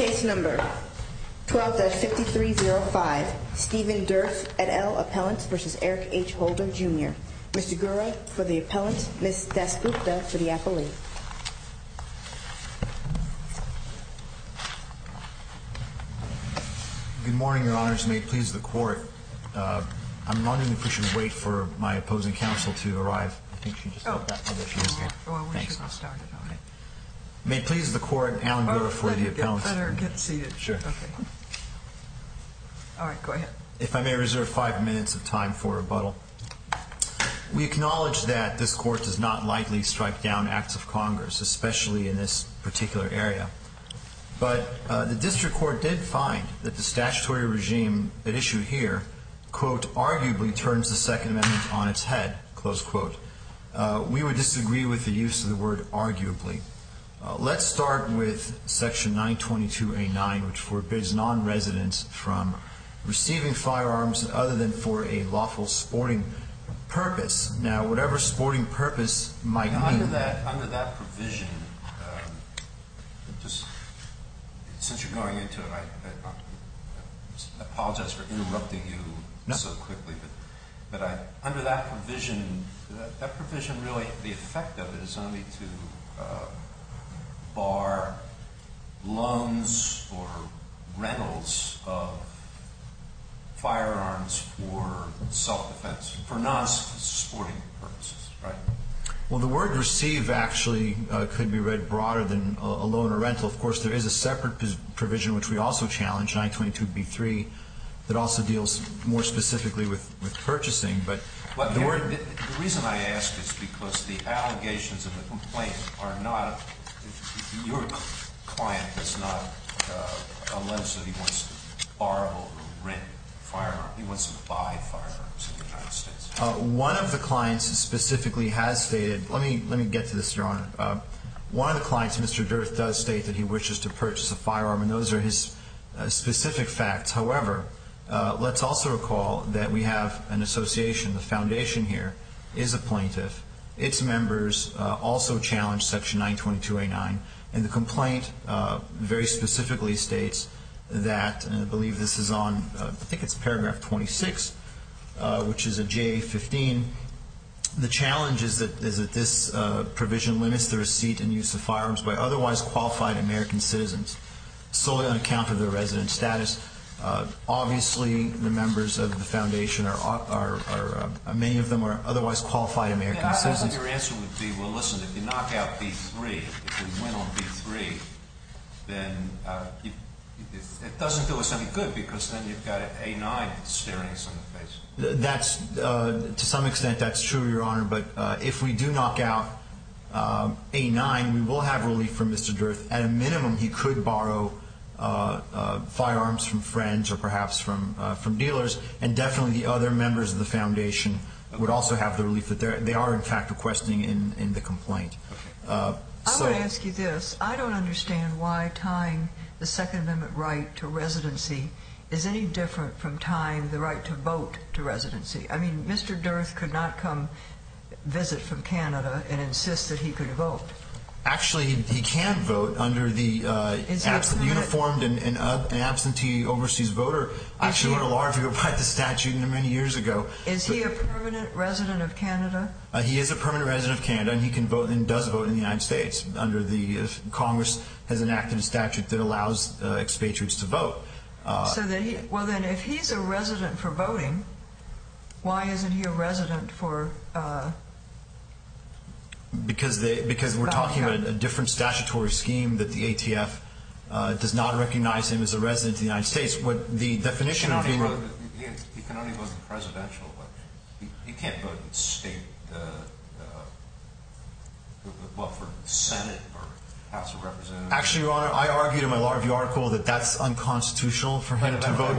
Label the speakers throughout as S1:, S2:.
S1: Case number 12-5305, Stephen Durth et al. Appellant v. Eric H. Holder, Jr. Mr. Gura for the appellant, Ms. Dasgupta for the appellee.
S2: Good morning, Your Honors. May it please the Court. I'm wondering if we should wait for my opposing counsel to arrive. I think she just said that. Oh, there she is.
S3: Well, we should have started on it.
S2: May it please the Court, Alan Gura for the appellant.
S3: Better get seated.
S2: Sure.
S3: Okay. All right, go ahead.
S2: If I may reserve 5 minutes of time for rebuttal. We acknowledge that this Court does not lightly strike down acts of Congress, especially in this particular area. But the District Court did find that the statutory regime at issue here, quote, arguably turns the Second Amendment on its head, close quote. We would disagree with the use of the word arguably. Let's start with Section 922A9, which forbids non-residents from receiving firearms other than for a lawful sporting purpose. Now, whatever sporting purpose might mean.
S4: Under that provision, just since you're going into it, I apologize for interrupting you so quickly, but under that provision really, the effect of it is only to bar loans or rentals of firearms for self-defense, for non-sporting purposes, right?
S2: Well, the word receive actually could be read broader than a loan or rental. Of course, there is a separate provision which we also challenge, 922B3, that also deals more specifically with purchasing. But
S4: the reason I ask is because the allegations in the complaint are not, your client does not allege that he wants to borrow or rent firearms. He wants to buy firearms in the United States.
S2: One of the clients specifically has stated, let me get to this, Your Honor. One of the clients, Mr. Durth, does state that he wishes to purchase a firearm, and those are his specific facts. However, let's also recall that we have an association. The foundation here is a plaintiff. Its members also challenge Section 922A9, and the complaint very specifically states that, and I believe this is on, I think it's paragraph 26, which is a JA-15. The challenge is that this provision limits the receipt and use of firearms by otherwise qualified American citizens solely on account of their resident status. Obviously, the members of the foundation are many of them are otherwise qualified American citizens.
S4: I thought your answer would be, well, listen, if you knock out B3, if we win on B3, then it doesn't do us any good because then you've got A9 staring us in the face.
S2: That's, to some extent, that's true, Your Honor. But if we do knock out A9, we will have relief from Mr. Durth. At a minimum, he could borrow firearms from friends or perhaps from dealers, and definitely the other members of the foundation would also have the relief that they are, in fact, requesting in the complaint.
S3: I want to ask you this. I don't understand why tying the Second Amendment right to residency is any different from tying the right to vote to residency. I mean, Mr. Durth could not come visit from Canada and insist that he could vote.
S2: Actually, he can vote under the uniformed and absentee overseas voter. Actually, wrote a law review about the statute many years ago.
S3: Is he a permanent resident of Canada?
S2: He is a permanent resident of Canada, and he can vote and does vote in the United States. Under the Congress has enacted a statute that allows expatriates to vote.
S3: Well, then, if he's a resident for voting, why isn't he a resident for?
S2: Because we're talking about a different statutory scheme that the ATF does not recognize him as a resident of the United States. What the definition of being
S4: he can only vote in presidential election. He can't vote in state, for Senate or House of Representatives.
S2: Actually, Your Honor, I argued in my law review article that that's unconstitutional for him to vote,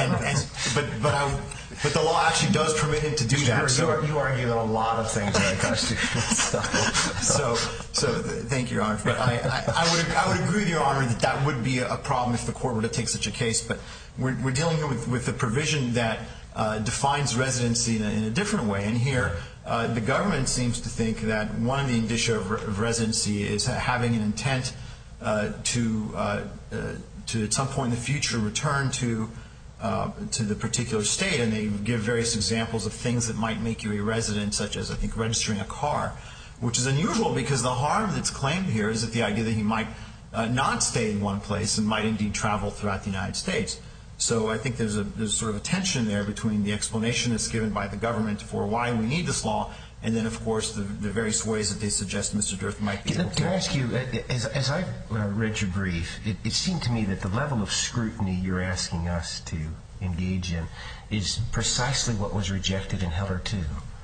S2: but the law actually does permit him to do that.
S5: You argue a lot of things that are constitutional.
S2: So thank you, Your Honor. But I would agree with Your Honor that would be a problem if the court were to take such a case. But we're dealing here with a provision that defines residency in a different way. And here, the government seems to think that one of the indicia of residency is having an intent to at some point in the future return to the particular state, and they give various examples of things that might make you a resident, such as, I think, registering a car, which is unusual because the harm that's claimed here is that the idea that he might not stay in one place and might indeed travel throughout the United States. So I think there's sort of a tension there between the explanation that's given by the government for why we need this law, and then, of course, the various ways that they suggest Mr. Durth might be able to.
S5: Can I ask you, as I read your brief, it seemed to me that the level of scrutiny you're asking us to engage in is precisely what was rejected in Heller 2.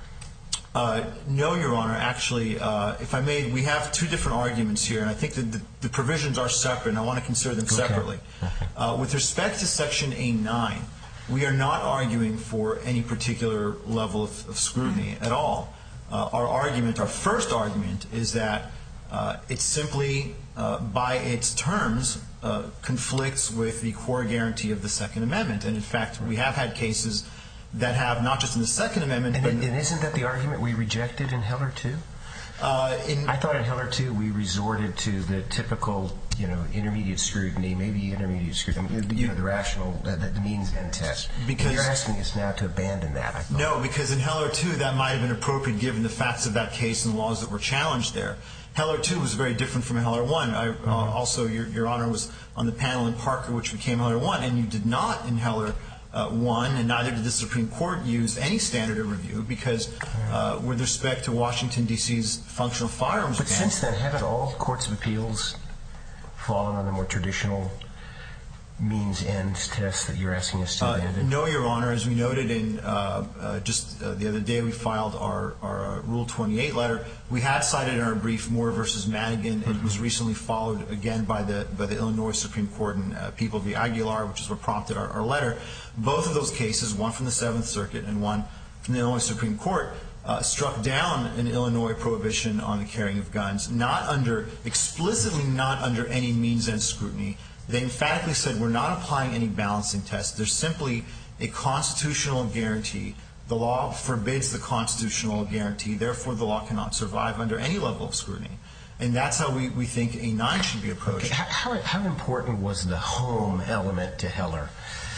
S2: No, Your Honor. Actually, if I may, we have two different arguments here, and I think that the provisions are separate, and I want to consider them separately. Okay. With respect to Section A9, we are not arguing for any particular level of scrutiny at all. Our first argument, is that it simply, by its terms, conflicts with the core guarantee of the Second Amendment. And in fact, we have had cases that have, not just in the Second Amendment,
S5: and isn't that the argument we rejected in Heller 2? I thought in Heller 2 we resorted to the typical, intermediate scrutiny, maybe intermediate scrutiny, the rational, the means and test. Because you're asking us now to abandon that, I thought.
S2: No, because in Heller 2 that might have been appropriate given the facts of that case and the laws that were challenged there. Heller 2 was very different from Heller 1. Also, Your Honor was on the panel in Parker, which became Heller 1, and you did not in Heller 1, and neither did the Supreme Court use any standard of review because with respect to Washington, D.C.'s functional firearms ban.
S5: But since then, haven't all courts of appeals fallen on the more traditional means-ends test that you're asking us to abandon?
S2: No, Your Honor. As we noted in just the other day, we filed our Rule 28 letter. We had cited in our brief Moore v. Madigan. It was recently followed again by the Illinois Supreme Court in People v. Aguilar, which is what prompted our letter. Both of those cases, one from the Seventh Circuit and one from the Illinois Supreme Court, struck down an Illinois prohibition on the carrying of guns, explicitly not under any means-end scrutiny. They emphatically said we're not applying any balancing test. There's simply a constitutional guarantee. The law forbids the constitutional guarantee. Therefore, the law cannot survive under any level of scrutiny. And that's how we think A9 should be approached.
S5: Okay. How important was the home element to Heller?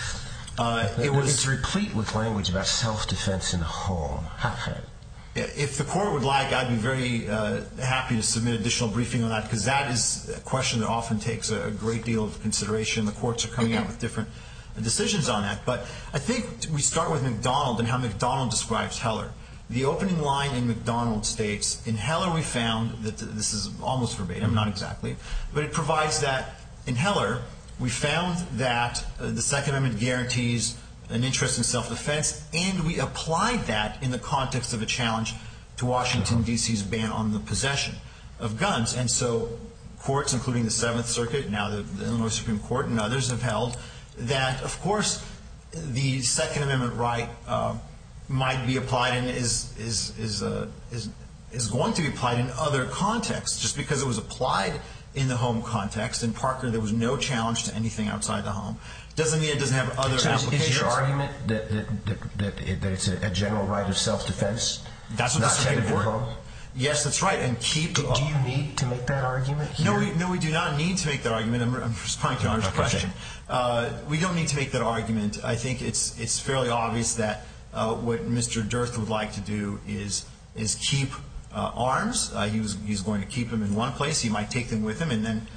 S5: It's replete with language about self-defense in the home.
S2: If the court would like, I'd be very happy to submit additional briefing on that, because that is a question that often takes a great deal of consideration. The courts are coming out with different decisions on that. But I think we start with McDonald and how McDonald describes Heller. The opening line in McDonald states, in Heller we found that this is almost verbatim, not exactly, but it provides that in Heller we found that the Second Amendment guarantees an interest in self-defense, and we applied that in the context of a challenge to Washington, D.C.'s ban on the possession of guns. And so courts, including the Seventh Circuit, now the Illinois Supreme Court, and others have held that, of course, the Second Amendment right might be applied and is going to be applied in other contexts. Just because it was applied in the home context, in Parker there was no challenge to anything outside the home, doesn't mean it doesn't have other applications.
S5: Is your argument that it's a general right of self-defense?
S2: That's what the Supreme Court. Yes, that's right. And do
S5: you need to make that argument here?
S2: No, we do not need to make that argument. I'm responding to Your Honor's question. We don't need to make that argument. I think it's fairly obvious that what Mr. Durth would like to do is keep arms. He's going to keep them in one place. He might take them with him, and then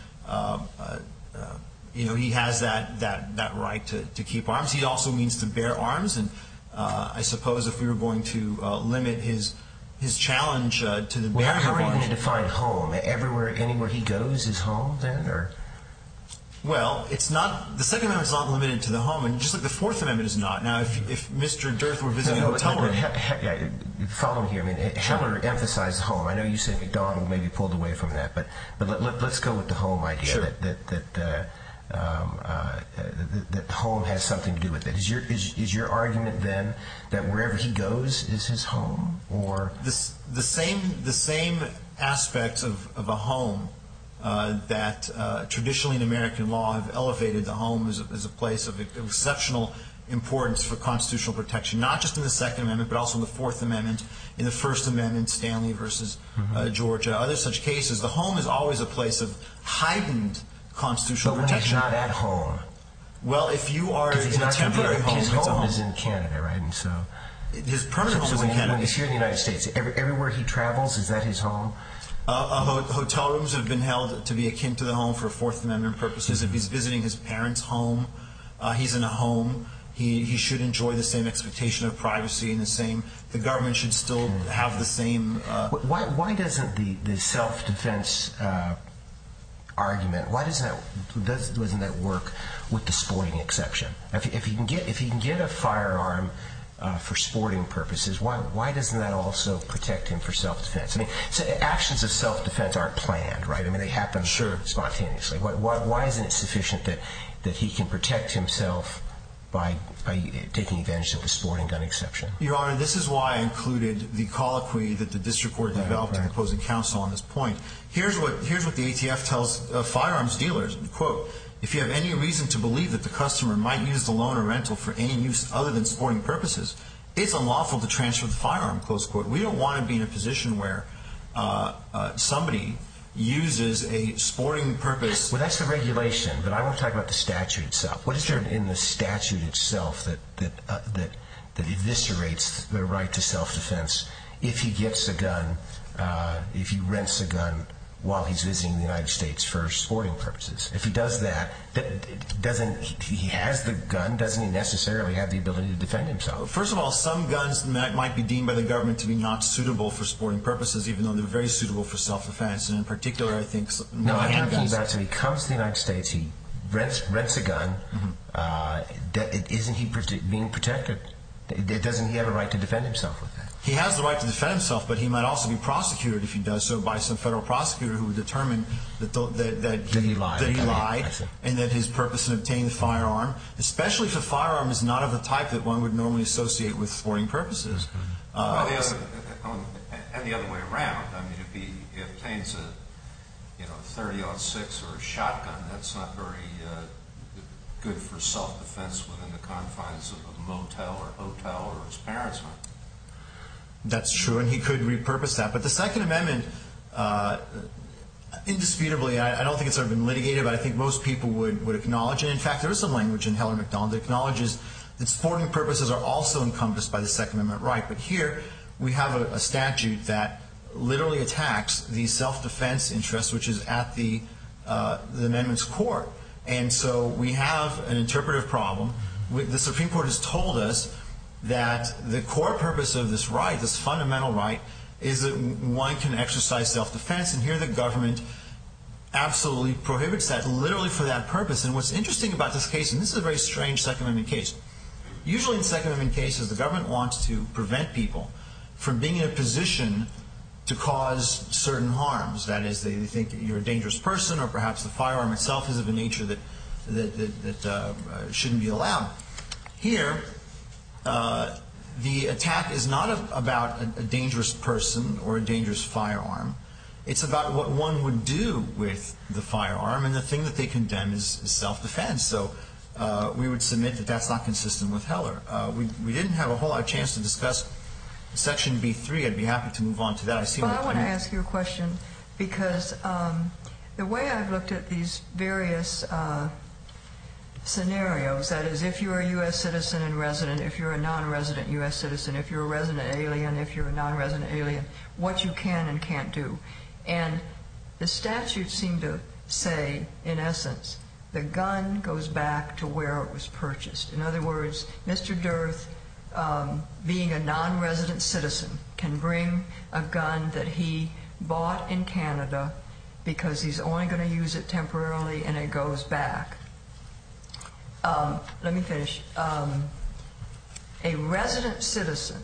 S2: he has that right to keep arms. He also means to bear arms, and I suppose if we were going to limit his challenge to the bearing of arms.
S5: How are you going to define home? Anywhere he goes is home then, or?
S2: Well, it's not. The Second Amendment is not limited to the home, and just like the Fourth Amendment is not. Now, if Mr. Durth were visiting a hotel room,
S5: follow me here. I mean, Heller emphasized home. I know you said McDonald maybe pulled away from that, but let's go with the home idea.
S2: Sure.
S5: That home has something to do with it. Is your argument then that wherever he goes is his home, or
S2: the same aspects of a home that traditionally in American law have elevated the home as a place of exceptional importance for constitutional protection, not just in the Second Amendment, but also in the Fourth Amendment, in the First Amendment, Stanley versus Georgia, other such cases. The home is always a place of heightened constitutional
S5: but when
S2: protection.
S5: he's not at home.
S2: Well, if you are in a temporary home,
S5: his
S2: it's a
S5: home
S2: home.
S5: is in Canada, right? And so
S2: his permanent home is in
S5: when
S2: Canada.
S5: he's here in the United States, everywhere he travels, is that his home?
S2: Hotel rooms have been held to be akin to the home for Fourth Amendment purposes.
S5: Mm-hmm.
S2: If he's visiting his parents' home, he's in a home. He should enjoy the same expectation of privacy and the government should still have the same.
S5: Why doesn't the self-defense argument? Why doesn't that work with the sporting exception? If he can get a firearm for sporting purposes, why doesn't that also protect him for self-defense? I mean, so actions of self-defense aren't planned, right? I mean, they happen spontaneously. Why isn't it sufficient that he can protect himself by taking advantage of the sporting gun exception?
S2: Your Honor, this is why I included the colloquy that the district court developed with opposing counsel on this point. Here's what the ATF tells firearms dealers, quote, "If you have any reason to believe that the customer might use the loan or rental for any use other than sporting purposes, it's unlawful to transfer the firearm," close quote. We don't want to be in a position where somebody uses a sporting purpose.
S5: Well, that's the regulation, but I want to talk about the statute itself. What is there in the statute itself that eviscerates the right to self-defense if he gets a gun, if he rents a gun while he's visiting the United States for sporting purposes? If he does that, he has the gun, doesn't he necessarily have the ability to defend himself?
S2: First of all, some guns might be deemed by the government to be not suitable for sporting purposes, even though they're very suitable for self-defense. And in particular, I think
S5: no, I'm talking
S2: handguns.
S5: about, so he comes to the United States, he rents a gun. Isn't he being protected? Doesn't he have a right to defend himself with that?
S2: He has the right to defend himself, but he might also be prosecuted if he does so by some federal prosecutor who would determine that he lied and that his purpose in obtaining the firearm, especially if the firearm is not of the type that one would normally associate with sporting purposes.
S4: And the other way around. I mean, if he obtains a 30-06 or a shotgun, that's not very good for self-defense within the confines of a motel or hotel or his parents' home.
S2: That's true, and he could repurpose that. But the Second Amendment, indisputably, I don't think it's ever been litigated, but I think most people would acknowledge it. In fact, there is some language in Heller McDonald that acknowledges that sporting purposes are also encompassed by the Second Amendment right. But here we have a statute that literally attacks the self-defense interest, which is at the amendment's core. And so we have an interpretive problem. The Supreme Court has told us that the core purpose of this right, this fundamental right, is that one can exercise self-defense, and here the government absolutely prohibits that, literally for that purpose. And what's interesting about this case, and this is a very strange Second Amendment case, usually in Second Amendment cases the government wants to prevent people from being in a position to cause certain harms. That is, they think you're a dangerous person, or perhaps the firearm itself is of a nature that shouldn't be allowed. Here, the attack is not about a dangerous person or a dangerous firearm. It's about what one would do with the firearm, and the thing that they condemn is self-defense. So we would submit that that's not consistent with Heller. We didn't have a whole lot of chance to discuss Section B3. I'd be happy to move on to that.
S3: I want to ask you a question, because the way I've looked at these various scenarios, that is, if you're a U.S. citizen and resident, if you're a non-resident U.S. citizen, if you're a resident alien, if you're a non-resident alien, what you can and can't do. And the statutes seem to say, in essence, the gun goes back to where it was purchased. In other words, Mr. Dearth, being a non-resident citizen, can bring a gun that he bought in Canada because he's only going to use it temporarily, and it goes back. Let me finish. A resident citizen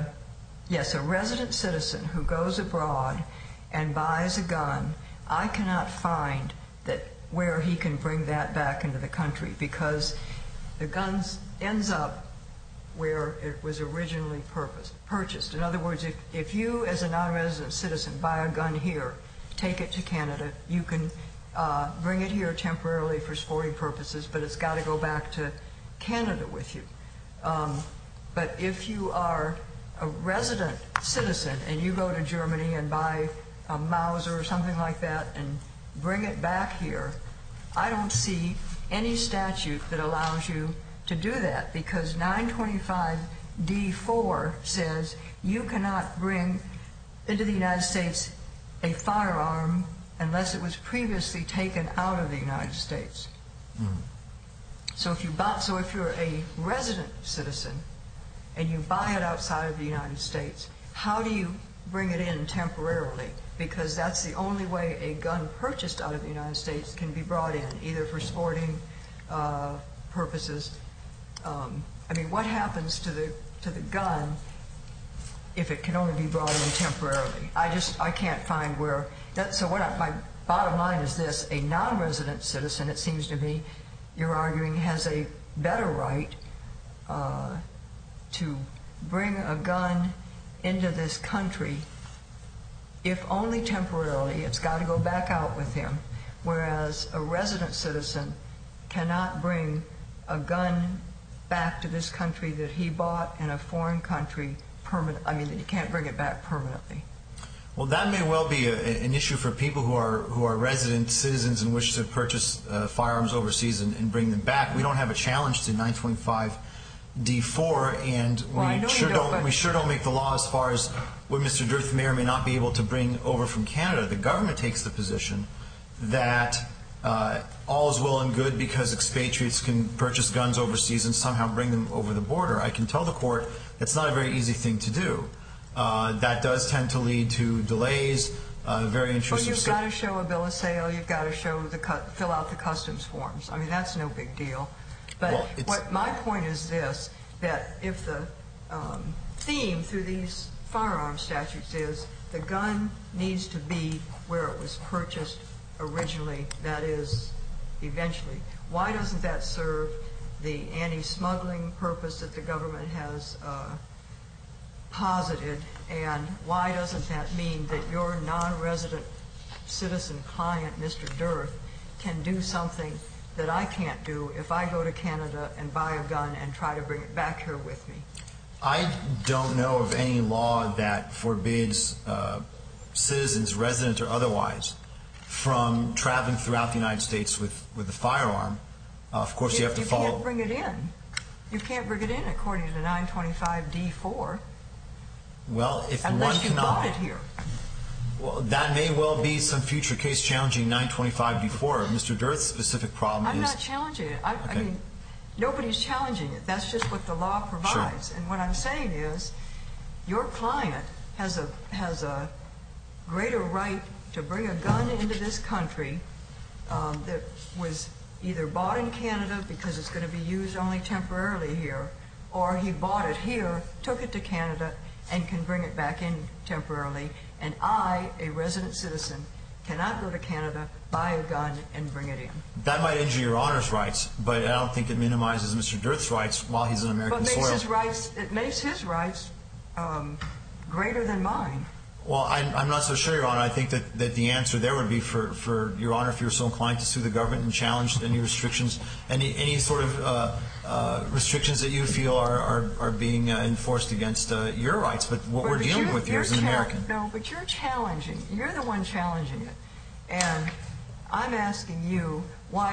S3: who goes abroad and buys a gun, I cannot find that where he can bring that back into the country, because the gun ends up where it was originally purchased. In other words, if you as a non-resident citizen buy a gun here, take it to Canada, you can bring it here temporarily for sporting purposes, but it's got to go back to Canada with you. But if you are a resident citizen and you go to Germany and buy a Mauser or something like that and bring it back here, I don't see any statute that allows you to do that, because 925D4 says you cannot bring into the United States a firearm unless it was previously taken out of the United States. So if you're a resident citizen and you buy it outside of the United States, how do you bring it in temporarily? Because that's the only way a gun purchased out of the United States can be brought in, either for sporting purposes. I mean, what happens to the gun if it can only be brought in temporarily? I can't find where that. So my bottom line is this: a non-resident citizen, it seems to me, you're arguing, has a better right to bring a gun into this country, if only temporarily. It's got to go back out with him, whereas a resident citizen cannot bring a gun back to this country that he bought in a foreign country that he can't bring it back permanently.
S2: Well, that may well be an issue for people who are resident citizens and wish to purchase firearms overseas and bring them back. We don't have a challenge to 925D4, and we sure don't make the law as far as what Mr. Dirth may or may not be able to bring over from Canada. The government takes the position that all is well and good because expatriates can purchase guns overseas and somehow bring them over the border. I can tell the court that's not a very easy thing to do. That does tend to lead to delays, very intrusive.
S3: Well, you've got to show a bill of sale. You've got to fill out the customs forms. I mean, that's no big deal. But my point is this, that if the theme through these firearm statutes is the gun needs to be where it was purchased originally, that is, eventually, why doesn't that serve the anti-smuggling purpose that the government has posited, and why doesn't that mean that your non-resident citizen client, Mr. Dirth, can do something that I can't do if I go to Canada and buy a gun and try to bring it back here with me?
S2: I don't know of any law that forbids citizens, resident or otherwise, from traveling throughout the United States with a firearm. Of course, you have to follow.
S3: You can't bring it in. You can't bring it in according to 925D4.
S2: Well, if
S3: unless you bought it here.
S2: Well, that may well be some future case challenging 925D4. Mr. Dirth's specific problem
S3: I'm not challenging it. I mean, nobody's challenging it. That's just what the law provides. Sure. And what I'm saying is, your client has a greater right to bring a gun into this country that was either bought in Canada because it's going to be used only temporarily here, or he bought it here, took it to Canada, and can bring it back in temporarily. And I, a resident citizen, cannot go to Canada, buy a gun, and bring it in. That
S2: might injure your Honor's rights, but I don't think it minimizes Mr. Dirth's rights while he's on American soil.
S3: It makes his rights greater than mine.
S2: Well, I'm not so sure, Your Honor. I think that the answer there would be for Your Honor, if you're so inclined to sue the government and challenge any restrictions, any sort of restrictions that you feel are being enforced against your rights. But what we're dealing with here is an American.
S3: No, but you're the one challenging it. And I'm asking you why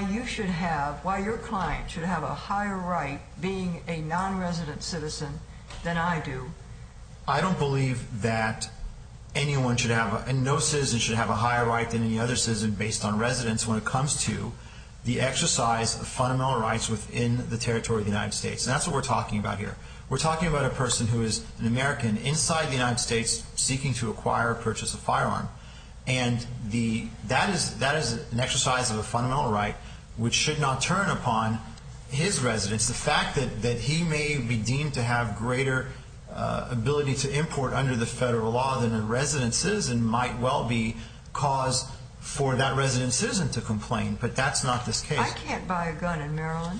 S3: your client should have a higher right, being a non-resident citizen, than I do.
S2: I don't believe that anyone should have, and no citizen should have a higher right than any other citizen based on residence when it comes to the exercise of fundamental rights within the territory of the United States. And that's what we're talking about here. We're talking about a person who is an American inside the United States seeking to acquire or purchase a firearm. And that is an exercise of a fundamental right which should not turn upon his residence. The fact that he may be deemed to have greater ability to import under the federal law than a resident citizen might well be cause for that resident citizen to complain, but that's not this case.
S3: I can't buy a gun in Maryland.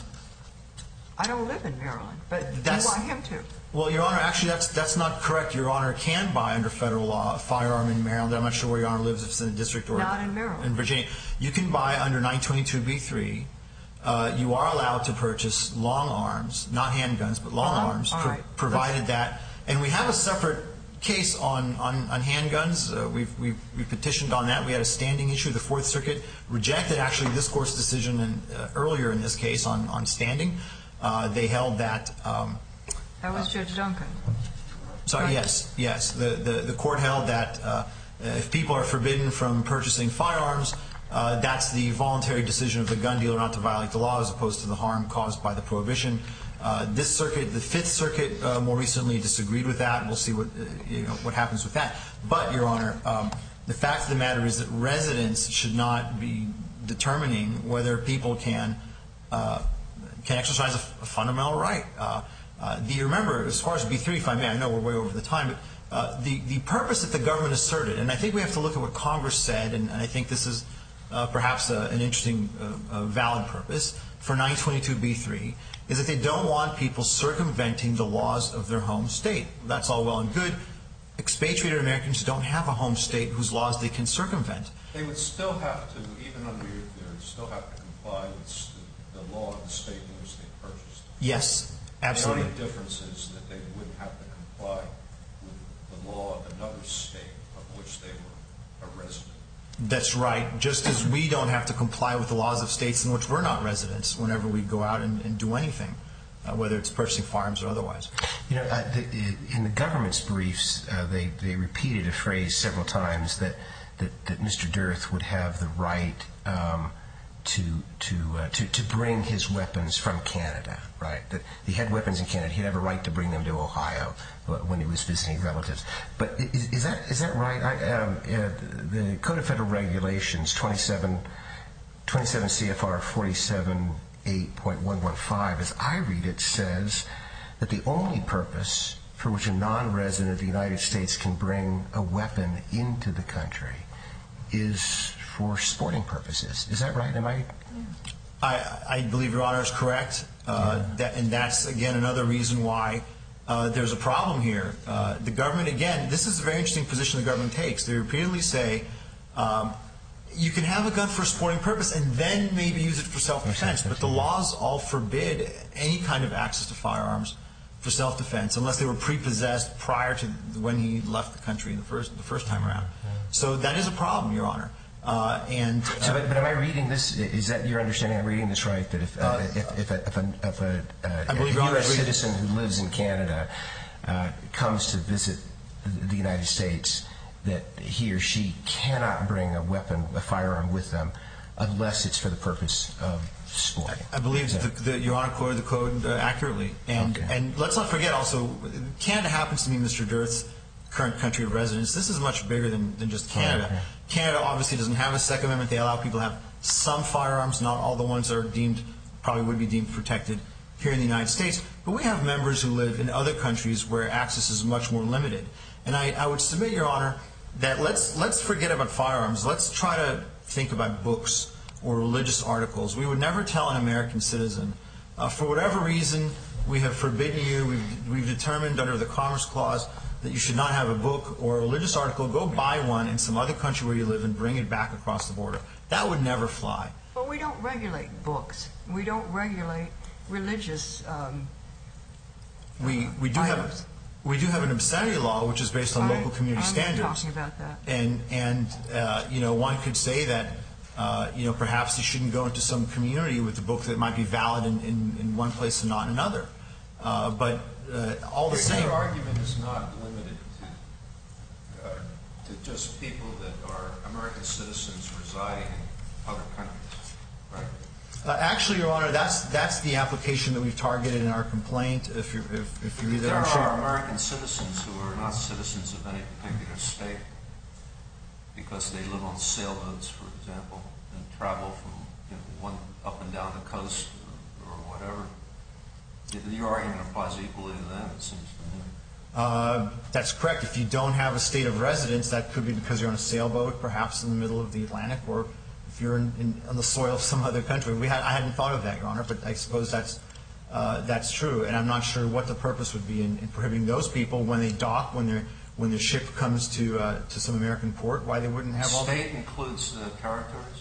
S3: I don't live in Maryland, but you want him to.
S2: Well, Your Honor, actually that's not correct. Your Honor can buy under federal law a firearm in Maryland. I'm not sure where Your Honor lives, if it's in the district or
S3: not in Maryland.
S2: In Virginia. You can buy under 922B3. You are allowed to purchase long arms, not handguns, but long arms, provided that. And we have a separate case on handguns. We've petitioned on that. We had a standing issue. The Fourth Circuit rejected actually this Court's decision earlier in this case on standing. They held that.
S3: That was Judge Duncan.
S2: Sorry. Yes. The Court held that if people are forbidden from purchasing firearms, that's the voluntary decision of the gun dealer not to violate the law, as opposed to the harm caused by the prohibition. This circuit, the Fifth Circuit, more recently disagreed with that. We'll see what happens with that. But, Your Honor, the fact of the matter is that residents should not be determining whether people can exercise a fundamental right. You remember, as far as B3, if I may, I know we're way over the time, but the purpose that the government asserted, and I think we have to look at what Congress said, and I think this is perhaps an interesting, valid purpose for 922B3, is that they don't want people circumventing the laws of their home state. That's all well and good. Expatriated Americans don't have a home state whose laws they can circumvent.
S4: They would still have to, even under your theory, still have to comply with the law of the state in which they purchased.
S2: Yes, absolutely.
S4: The only difference is that they wouldn't have to comply with the law of another state of which they were a resident. That's
S2: right. Just as we don't have to comply with the laws of states in which we're not residents whenever we go out and do anything, whether it's purchasing firearms or otherwise.
S5: You know, in the government's briefs, they repeated a phrase several times that Mr. Dearth would have the right to bring his weapons from Canada, right? That he had weapons in Canada. He'd have a right to bring them to Ohio when he was visiting relatives. But is that right? The Code of Federal Regulations, 27 CFR 47.8.115, as I read it, says that the only purpose for which a non-resident of the United States can bring a weapon into the country is for sporting purposes. Is that right? Am I?
S2: I believe Your Honor is correct. And that's, again, another reason why there's a problem here. The government, again, this is a very interesting position the government takes. They repeatedly say you can have a gun for a sporting purpose and then maybe use it for self-defense, but the laws all forbid any kind of access to firearms for self-defense unless they were prepossessed prior to when he left the country the first time around. So that is a problem, Your Honor. But
S5: am I reading this? Is that your understanding? I'm reading this right? That if a U.S. citizen who lives in Canada comes to visit the United States, that he or she cannot bring a weapon, a firearm with them, unless it's for the purpose of sporting.
S2: I believe that Your Honor quoted the code accurately. And let's not forget also, Canada happens to be Mr. Dearth's current country of residence. This is much bigger than just Canada. Okay. Canada obviously doesn't have a Second Amendment. They allow people to have some firearms, not all the ones that are probably would be deemed protected here in the United States. But we have members who live in other countries where access is much more limited. And I would submit, Your Honor, that let's forget about firearms. Let's try to think about books or religious articles. We would never tell an American citizen, for whatever reason, we have forbidden you, we've determined under the Commerce Clause that you should not have a book or a religious article. Go buy one in some other country where you live and bring it back across the border. That would never fly.
S3: But we don't regulate books. We don't regulate religious
S2: we do have an obscenity law, which is based on local community standards.
S3: I'm talking about that.
S2: And one could say that perhaps you shouldn't go into some community with a book that might be valid in one place and not in another. But all the same,
S4: your argument is not limited to just people that are American citizens residing in other countries, right?
S2: Actually, Your Honor, that's the application that we've targeted in our complaint. If you read that,
S4: there are American citizens who are not citizens of any particular state because they live on sailboats, for example, and travel from one up and down the coast or whatever. Your argument applies equally to them, it seems to me.
S2: That's correct. If you don't have a state of residence, that could be because you're on a sailboat, perhaps in the middle of the Atlantic, or if you're on the soil of some other country. I hadn't thought of that, Your Honor, but I suppose that's true. And I'm not sure what the purpose would be in prohibiting those people when they dock, when their ship comes to some American port, why they wouldn't have all that.
S4: State includes the territories?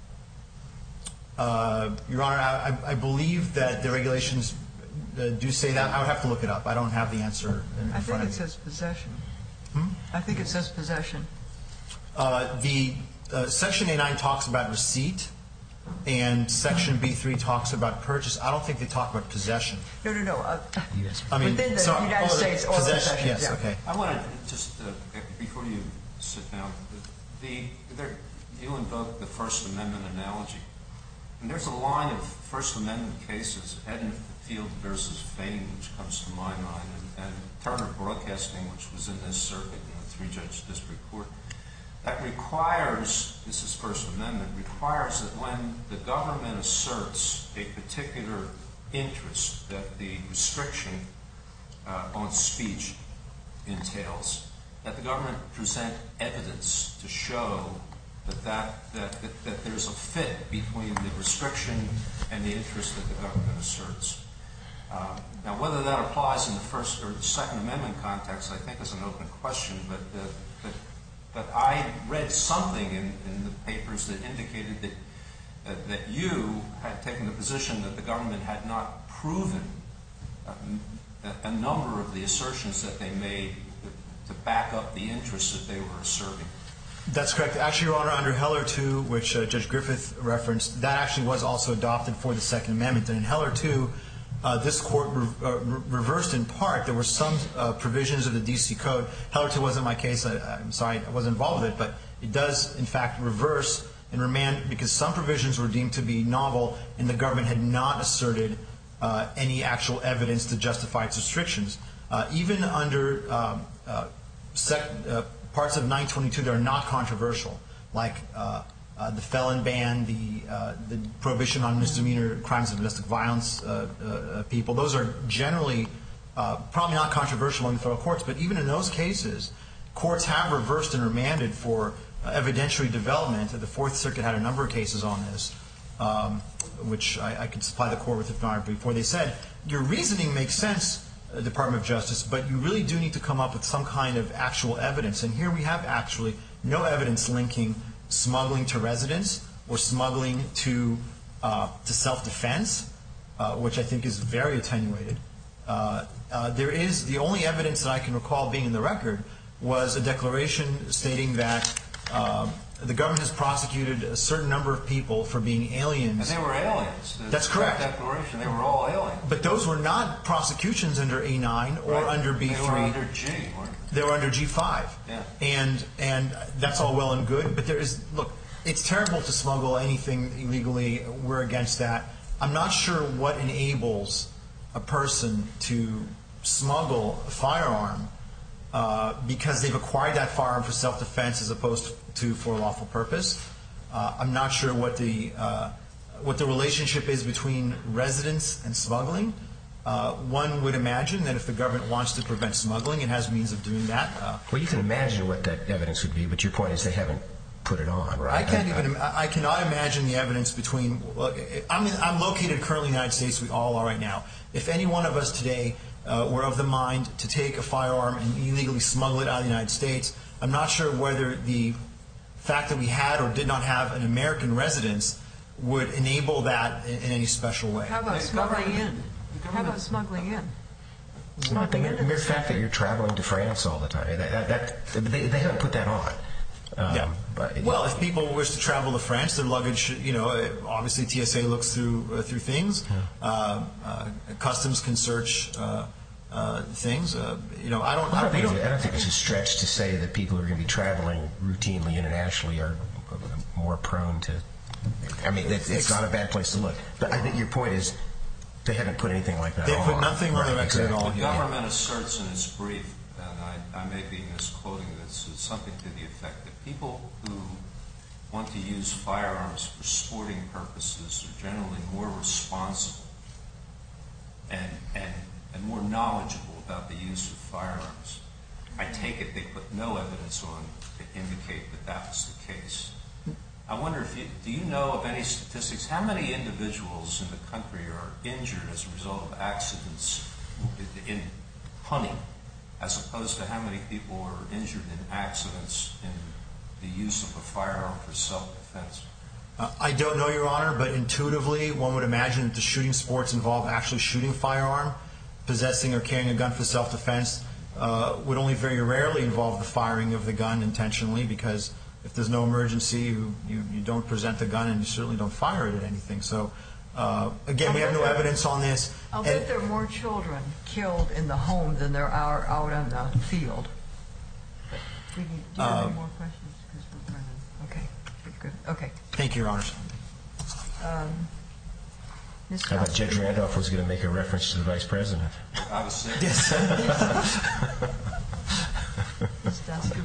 S2: Your Honor, I believe that the regulations do say that. I would have to look it up. I don't have the answer in front of me.
S3: I think it says possession. I think it says possession.
S2: The Section A9 talks about receipt, and Section B3 talks about purchase. I don't think they talk about possession.
S3: No.
S5: Yes.
S2: I mean,
S3: within the United States or possession.
S2: Yes,
S3: yeah.
S2: okay.
S4: I want to just, before you sit down, you invoke the First Amendment analogy. And there's a line of First Amendment cases, Edenfield versus Fane, which comes to my mind, and Turner Broadcasting, which was in this circuit in the three-judge district court, that requires, this is First Amendment, requires that when the government asserts a particular interest that the restriction on speech entails, that the government present evidence to show that there's a fit between the restriction and the interest that the government asserts. Now, whether that applies in the First or the Second Amendment context, I think is an open question, but I read something in the papers that indicated that you had taken the position that the government had not proven a number of the assertions that they made to back up the interests that they were asserting.
S2: That's correct. Actually, Your Honor, under Heller 2, which Judge Griffith referenced, that actually was also adopted for the Second Amendment. And in Heller 2, this court reversed in part. There were some provisions of the D.C. Code. Heller 2 wasn't my case. I'm sorry, I wasn't involved with it. But it does, in fact, reverse and remand because some provisions were deemed to be novel and the government had not asserted any actual evidence to justify its restrictions. Even under parts of 922 that are not controversial, like the felon ban, the prohibition on misdemeanor crimes of domestic violence people. Those are generally probably not controversial in the federal courts, but even in those cases, courts have reversed and remanded for evidentiary development. The Fourth Circuit had a number of cases on this, which I could supply the court with if not before. They said, your reasoning makes sense, Department of Justice, but you really do need to come up with some kind of actual evidence. And here we have actually no evidence linking smuggling to residence or smuggling to self-defense, which I think is very attenuated. There is the only evidence that I can recall being in the record was a declaration stating that the government has prosecuted a certain number of people for being aliens.
S4: And they were aliens.
S2: That's correct.
S4: Declaration, they were all aliens.
S2: But those were not prosecutions under A9 or under B3.
S4: They were under G, weren't they?
S2: They were under G5.
S4: Yeah.
S2: And that's all well and good. But look, it's terrible to smuggle anything illegally. We're against that. I'm not sure what enables a person to smuggle a firearm because they've acquired that firearm for self-defense as opposed to for a lawful purpose. I'm not sure what the relationship is between residence and smuggling. One would imagine that if the government wants to prevent smuggling, it has means of doing that.
S5: Well, you can imagine what that evidence would be, but your point is they haven't put it on, right?
S2: I cannot imagine the evidence between. I'm located currently in the United States. We all are right now. If any one of us today were of the mind to take a firearm and illegally smuggle it out of the United States, I'm not sure whether the fact that we had or did not have an American residence would enable that in any special way.
S3: How about smuggling in? How about smuggling in?
S5: The mere fact that you're traveling to France all the time, they haven't put that on.
S2: Yeah. Well, if people wish to travel to France, their luggage, obviously TSA looks through things. Customs can search things. I don't
S5: think it's a stretch to say that people who are going to be traveling routinely internationally are more prone to. I mean, it's not a bad place to look. But I think your point is they haven't put anything like that on.
S2: They put nothing on the record at all.
S4: The government asserts in its brief, and I may be misquoting this, something to the effect that people who want to use firearms for sporting purposes are generally more responsible and more knowledgeable about the use of firearms. I take it they put no evidence on to indicate that was the case. I wonder do you know of any statistics? How many individuals in the country are injured as a result of accidents in hunting, as opposed to how many people are injured in accidents in the use of a firearm for self-defense?
S2: I don't know, Your Honor, but intuitively one would imagine that the shooting sports involve actually shooting a firearm, possessing or carrying a gun for self-defense. would only very rarely involve the firing of the gun intentionally, because if there's no emergency, you don't present the gun and you certainly don't fire it at anything. So, again, we have no evidence on this.
S3: I'll bet there are more children killed in the home than there are out on the field. Do you have any more questions? Okay, good. Okay.
S2: Thank you, Your Honors.
S5: I thought Judge Randolph was going to make a reference to the Vice President.
S4: I was sick.
S2: Yes.
S3: Ms. Dasgupta.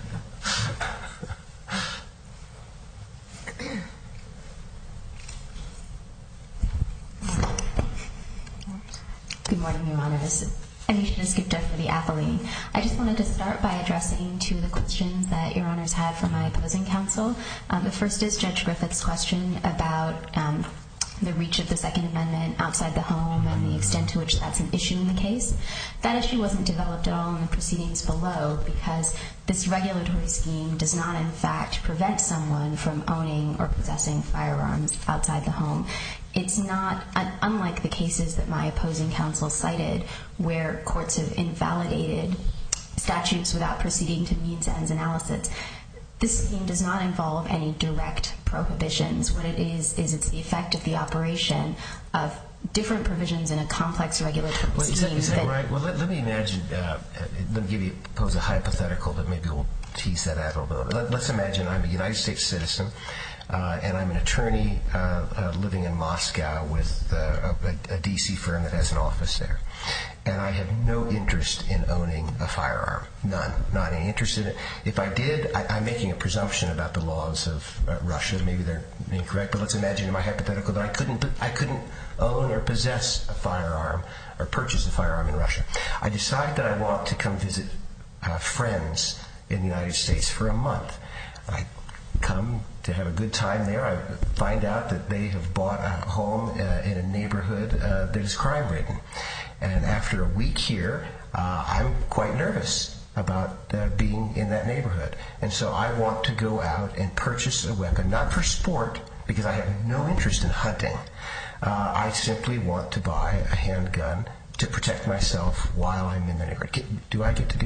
S6: Good morning, Your Honors. Anisha Dasgupta for the appellee. I just wanted to start by addressing two of the questions that Your Honors had for my opposing counsel. The first is Judge Griffith's question about the reach of the Second Amendment outside the home and the extent to which that's an issue in the case. That issue wasn't developed at all in the proceedings below, because this regulatory scheme does not, in fact, prevent someone from owning or possessing firearms outside the home. It's not, unlike the cases that my opposing counsel cited, where courts have invalidated statutes without proceeding to means-ends analysis. This scheme does not involve any direct prohibitions. What it is it's the effect of the operation of different provisions in a complex regulatory scheme.
S5: Is that right? Well, let me imagine, let me pose a hypothetical that maybe will tease that out a little bit. Let's imagine I'm a United States citizen, and I'm an attorney living in Moscow with a D.C. firm that has an office there. And I have no interest in owning a firearm. None. Not any interest in it. If I did, I'm making a presumption about the laws of Russia. Maybe they're incorrect, but let's imagine in my hypothetical that I couldn't own or possess a firearm or purchase a firearm in Russia. I decide that I want to come visit friends in the United States for a month. I come to have a good time there. I find out that they have bought a home in a neighborhood that is crime-ridden. And after a week here, I'm quite nervous about being in that neighborhood. And so I want to go out and purchase a weapon, not for sport, because I have no interest in hunting. I simply want to buy a handgun to protect myself while I'm in the neighborhood. Do I get to do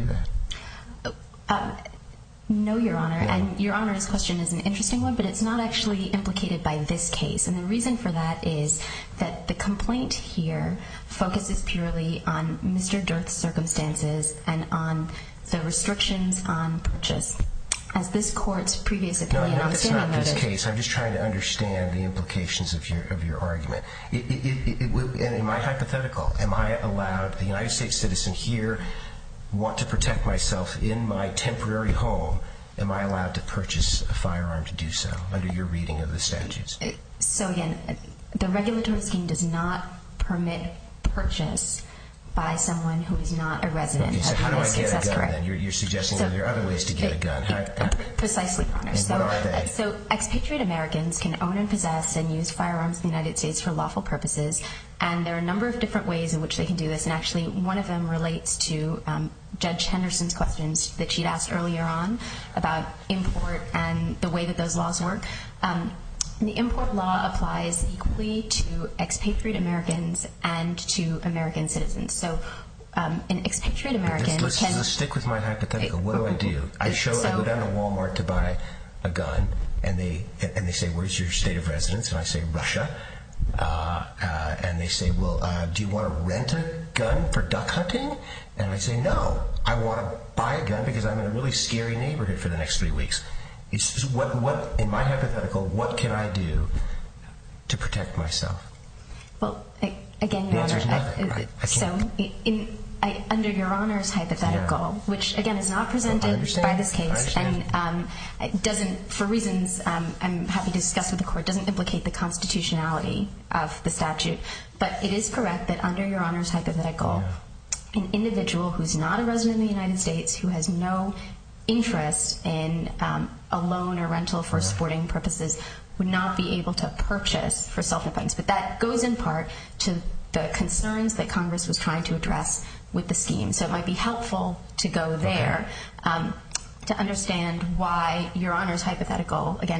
S5: that?
S6: No, Your Honor.
S5: No.
S6: And Your Honor's question is an interesting one, but it's not actually implicated by this case. And the reason for that is that the complaint here focuses purely on Mr. Dirth's circumstances and on the restrictions on purchase. As this court's previous opinion on standing noted.
S5: No, that's not this case. I'm just trying to understand the implications of your argument. In my hypothetical, am I allowed, a United States citizen here, want to protect myself in my temporary home, am I allowed to purchase a firearm to do so under your reading of the statutes?
S6: So again, the regulatory scheme does not permit purchase by someone who is not a resident.
S5: Okay, so how do I get a gun
S6: correct.
S5: then? You're suggesting that there are other ways to get a gun.
S6: Precisely, Your Honor.
S5: And what are they?
S6: So expatriate Americans can own and possess and use firearms in the United States for lawful purposes, and there are a number of different ways in which they can do this, and actually one of them relates to Judge Henderson's questions that she'd asked earlier on about import and the way that those laws work. The import law applies equally to expatriate Americans and to American citizens. So an expatriate American
S5: Let's stick with my hypothetical. What do I do? I go down to Walmart to buy a gun, and they say, "Where's your state of residence?" And I say, "Russia." And they say, "Well, do you want to rent a gun for duck hunting?" And I say, "No, I want to buy a gun because I'm in a really scary neighborhood for the next 3 weeks." It's just what in my hypothetical, what can I do to protect myself?
S6: Well, again,
S5: The
S6: Your
S5: answer is
S6: Honor,
S5: nothing. I can't.
S6: Under Your Honor's hypothetical, which again is not presented by this case, and it doesn't, for reasons I'm happy to discuss with the court, doesn't implicate the constitutionality of the statute. But it is correct that under Your Honor's hypothetical, an individual who's not a resident of the United States, who has no interest in a loan or rental for sporting purposes, would not be able to purchase for self-defense. But that goes in part to the concerns that Congress was trying to address with the scheme. So it might be helpful to go there to understand why Your Honor's hypothetical, again,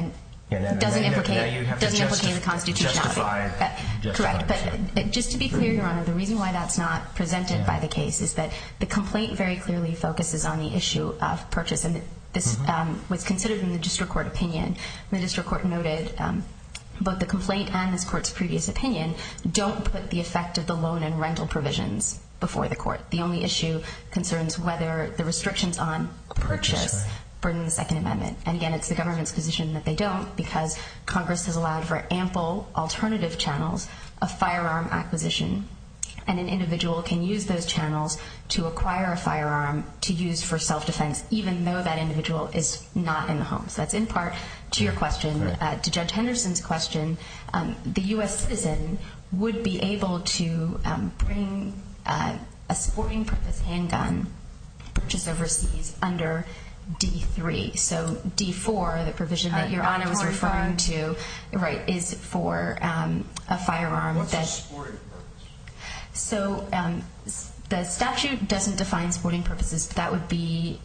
S6: doesn't implicate the constitutionality. Correct. But just to be clear, Your Honor, the reason why that's not presented by the case is that the complaint very clearly focuses on the issue of purchase, and this was considered in the district court opinion. The district court noted both the complaint and this court's previous opinion don't put the effect of the loan and rental provisions before the court. The only issue concerns whether the restrictions on purchase burden the Second Amendment. And again, it's the government's position that they don't, because Congress has allowed for ample alternative channels of firearm acquisition, and an individual can use those channels to acquire a firearm to use for self-defense, even though that individual is not in the home. So that's in part to your question. To Judge Henderson's question, the U.S. citizen would be able to bring a sporting purpose handgun purchased overseas under D3. So D4, the provision that Your Honor was referring to, right, is for a firearm.
S4: What's a sporting purpose?
S6: So the statute doesn't define sporting purposes, but that would be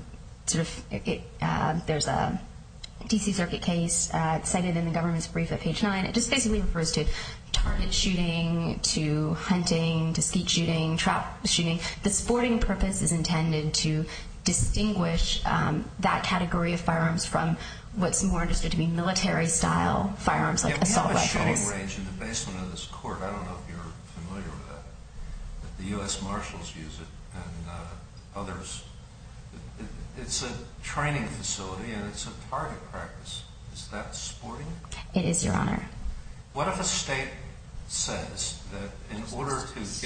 S6: there's a D.C. Circuit case cited in the government's brief at page 9. It just basically refers to target shooting, to hunting, to skeet shooting, trap shooting. The sporting purpose is intended to distinguish that category of firearms from what's more understood to be military-style firearms like assault rifles.
S4: We have a shooting range in the basement of this court. I don't know if you're familiar with that. But the U.S. Marshals use it, and others. It's a training facility, and it's a target practice. Is that sporting?
S6: It is, Your Honor.
S4: What if a state says that in order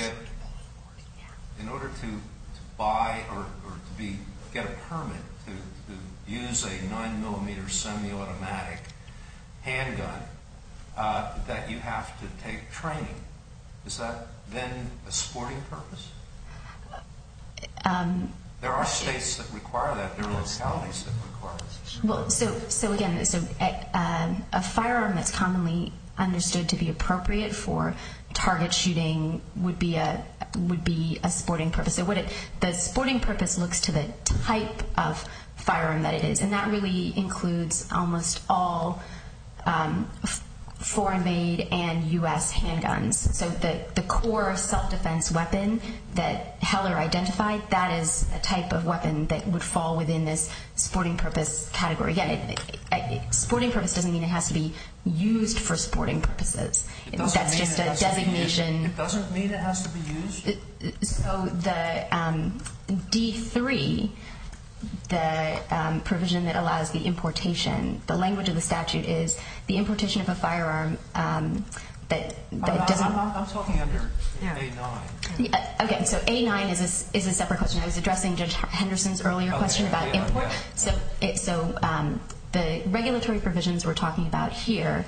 S4: to buy or to get a permit to use a 9mm semi-automatic handgun, that you have to take training? Is that then a sporting purpose? There are states that require that. There are localities that require it.
S6: Well, so again, a firearm that's commonly understood to be appropriate for target shooting would be a sporting purpose. So the sporting purpose looks to the type of firearm that it is, and that really includes almost all foreign-made and U.S. handguns. So the core self-defense weapon that Heller identified, that is a type of weapon that would fall within this sporting purpose category. Again, sporting purpose doesn't mean it has to be used for sporting purposes. That's just a designation.
S4: It doesn't mean it has to be used?
S6: So the D3, the provision that allows the importation, the language of the statute is the importation of a firearm that doesn't...
S4: I'm talking under A9.
S6: Okay, so A9 is a separate question. I was addressing Judge Henderson's earlier question about import.
S4: Yeah.
S6: So the regulatory provisions we're talking about here,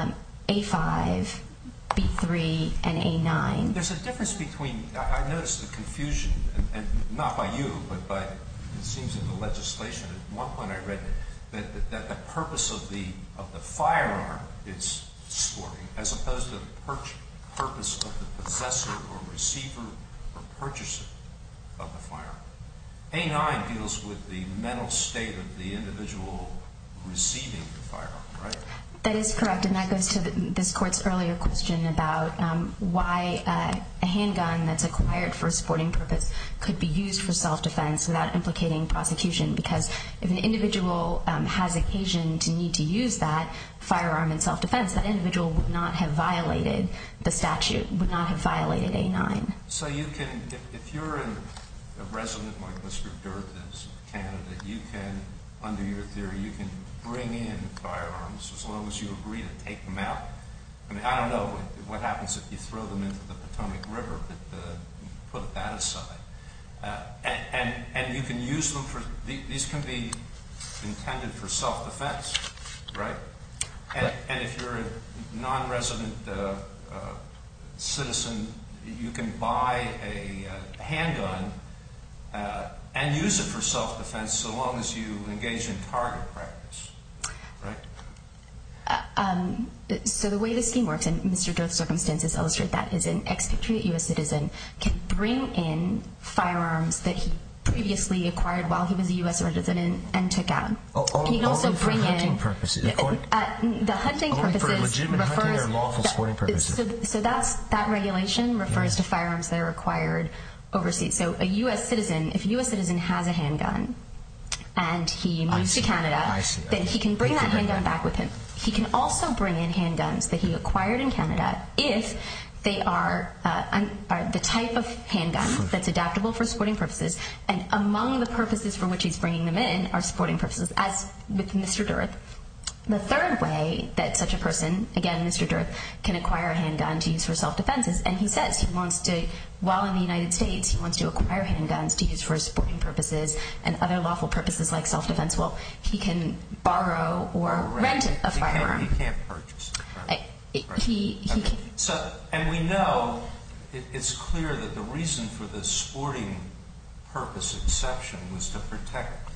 S6: A5, B3, and A9.
S4: There's a difference between... I noticed the confusion, and not by you, but by... It seems in the legislation. At one point I read that the purpose of the firearm is sporting, as opposed to the purpose of the possessor or receiver or purchaser of the firearm. A9 deals with the mental state of the individual receiving the firearm, right?
S6: That is correct, and that goes to this court's earlier question about why a handgun that's acquired for a sporting purpose could be used for self-defense without implicating prosecution, because if an individual has occasion to need to use that firearm in self-defense, that individual would not have violated the statute, would not have violated A9.
S4: So you can, if you're a resident like Mr. Dirth is of Canada, you can, under your theory, you can bring in firearms as long as you agree to take them out. I mean, I don't know what happens if you throw them into the Potomac River, but put that aside. And you can use them for, these can be intended for self-defense, right? And if you're a non-resident citizen, you can buy a handgun and use it for self-defense so long as you engage in target practice, right?
S6: So the way the scheme works, and Mr. Dirth's circumstances illustrate that, is an expatriate U.S. citizen can bring in firearms that he previously acquired while he was a U.S. resident and took out.
S5: He can also bring hunting purposes.
S6: The hunting purposes
S5: for legitimate hunting or lawful sporting purposes.
S6: So that regulation refers to firearms that are acquired overseas. So a U.S. citizen, if a U.S. citizen has a handgun and he moves to Canada, then he can bring that handgun back with him. He can also bring in handguns that he acquired in Canada if they are the type of handgun that's adaptable for sporting purposes, and among the purposes for which he's bringing them in are sporting purposes, as with Mr. Durth. The third way that such a person, again, Mr. Durth, can acquire a handgun to use for self-defense is, and he says he wants to, while in the United States, he wants to acquire handguns to use for sporting purposes and other lawful purposes like self-defense. Well, he can borrow or rent a firearm.
S4: He can't purchase. Right?
S6: He can.
S4: So, and we know it's clear that the reason for the sporting purpose exception was to protect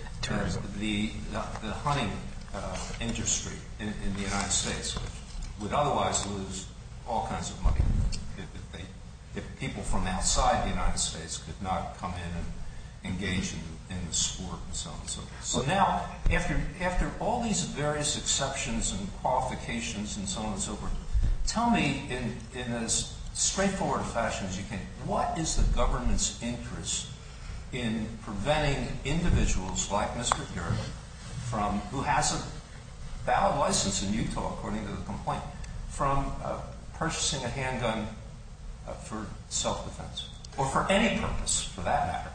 S4: the hunting industry in the United States, which would otherwise lose all kinds of money if people from outside the United States could not come in and engage in the sport and so on and so forth. So now, after all these various exceptions and qualifications and so on and so forth, tell me in as straightforward a fashion as you can, what is the government's interest in preventing individuals like Mr. Durth who has a valid license in Utah, according to the complaint, from purchasing a handgun for self-defense, or for any purpose, for that matter,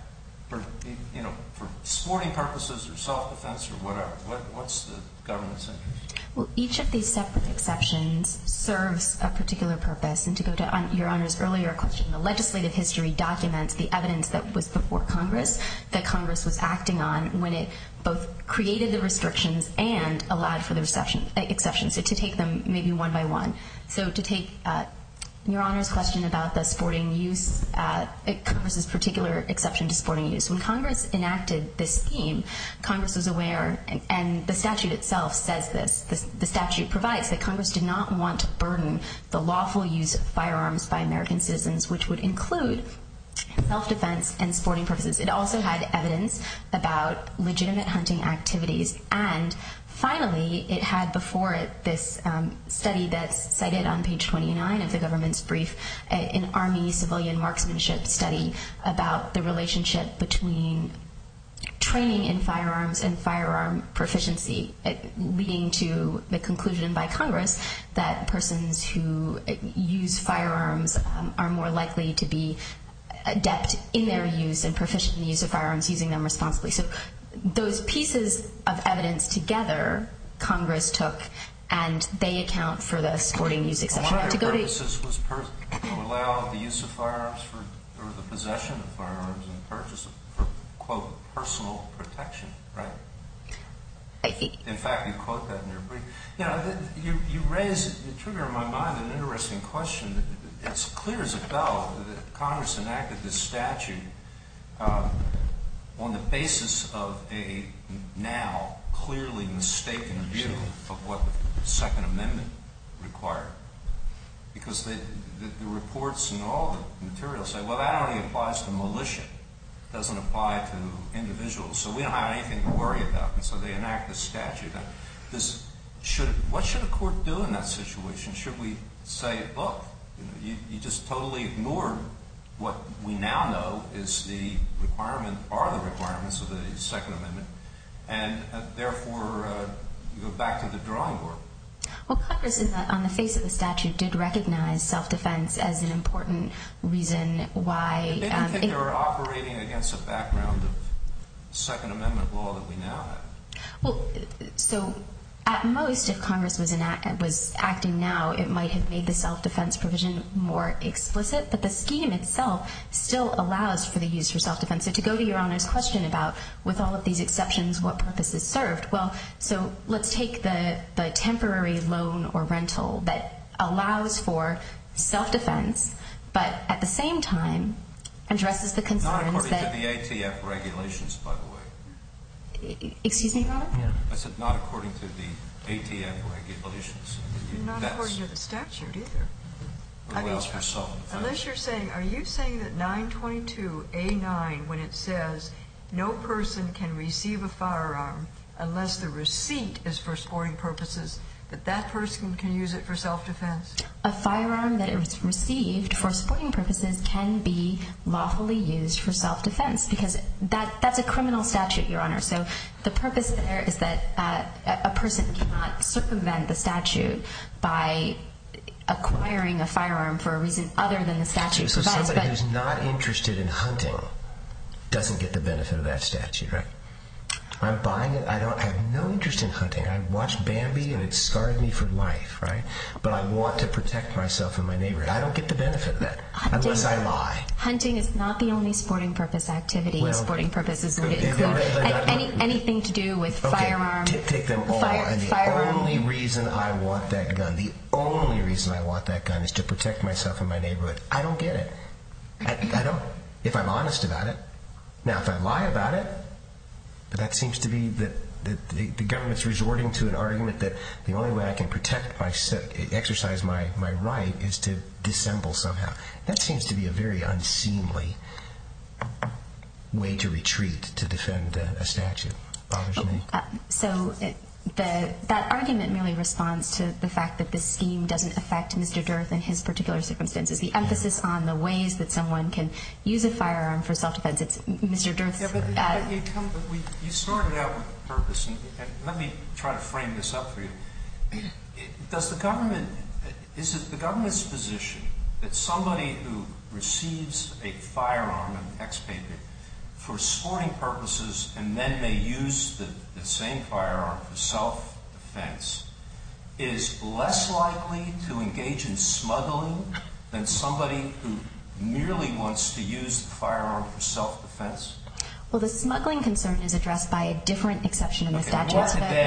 S4: for sporting purposes or self-defense or whatever? What's the government's interest?
S6: Well, each of these separate exceptions serves a particular purpose. And to go to Your Honor's earlier question, the legislative history documents the evidence that was before Congress, that Congress was acting on when it both created the restrictions and allowed for the exceptions. So to take them maybe one by one. So to take Your Honor's question about the sporting use, Congress's particular exception to sporting use. When Congress enacted this scheme, Congress was aware, and the statute itself says this, the statute provides that Congress did not want to burden the lawful use of firearms by American citizens, which would include self-defense and sporting purposes. It also had evidence about legitimate hunting activities, and finally, it had before it this study that's cited on page 29 of the government's brief, an Army civilian marksmanship study about the relationship between training in firearms and firearm proficiency, leading to the conclusion by Congress that persons who use firearms are more likely to be adept in their use and proficient in the use of firearms, using them responsibly. So those pieces of evidence together, Congress took, and they account for the sporting use exception.
S4: One of their purposes was to allow the use of firearms or the possession of firearms and purchase for, quote, personal protection, right? In fact, you quote that in your brief. You trigger in my mind an interesting question. It's clear as a bell that Congress enacted this statute on the basis of a now clearly mistaken view of what the Second Amendment required. Because the reports and all the materials say, well, that only applies to militia. It doesn't apply to individuals. So we don't have anything to worry about. And so they enact this statute. What should a court do in that situation? Should we say, look, you just totally ignored what we now know is the requirements of the Second Amendment, and therefore you go back to the drawing board?
S6: Well, Congress, on the face of the statute, did recognize self-defense as an important reason why.
S4: They didn't think they were operating against a background of Second Amendment law that we now have.
S6: Well, so at most, if Congress was acting now, it might have made the self-defense provision more explicit, but the scheme itself still allows for the use for self-defense. So to go to Your Honor's question about, with all of these exceptions, what purpose is served, well, so let's take the temporary loan or rental that allows for self-defense, but at the same time addresses the concerns that...
S4: Not according to the ATF regulations, by the way.
S6: Excuse me, Your Honor?
S4: Yeah. I said not according to the ATF regulations.
S3: Not according to the statute either.
S4: allows for self-defense.
S3: Unless you're saying, are you saying that 922A9, when it says no person can receive a firearm unless the receipt is for sporting purposes, that person can use it for self-defense?
S6: A firearm that is received for sporting purposes can be lawfully used for self-defense, because that's a criminal statute, Your Honor. So the purpose there is that a person cannot circumvent the statute by acquiring a firearm for a reason other than the statute
S5: so
S6: provides.
S5: Somebody who's not interested in hunting doesn't get the benefit of that statute, right? I'm buying it. I have no interest in hunting. I watched Bambi and it scarred me for life, right? But I want to protect myself and my neighborhood. I don't get the benefit of that unless I lie.
S6: Hunting is not the only sporting purpose activity.
S5: Well,
S6: sporting purposes would include anything to do with firearm.
S5: Take them all. And the only reason I want that gun, is to protect myself and my neighborhood. I don't get it. I don't. If I'm honest about it. Now, if I lie about it, but that seems to be that the government's resorting to an argument that the only way I can exercise my right is to dissemble somehow. That seems to be a very unseemly way to retreat to defend a statute. Bothers me.
S6: That argument merely responds to the fact that this scheme doesn't affect Mr. Dirth and his particular circumstances. The emphasis on the ways that someone can use a firearm for self-defense. It's Mr. Dirth's...
S4: You started out with a purpose, and let me try to frame this up for you. Is it the government's position that somebody who receives a firearm, an expatriate, for sporting purposes and then may use the same firearm for self-defense is less likely to engage in smuggling than somebody who merely wants to use the firearm for self-defense?
S6: Well, the smuggling concern is addressed by a different exception in the statute.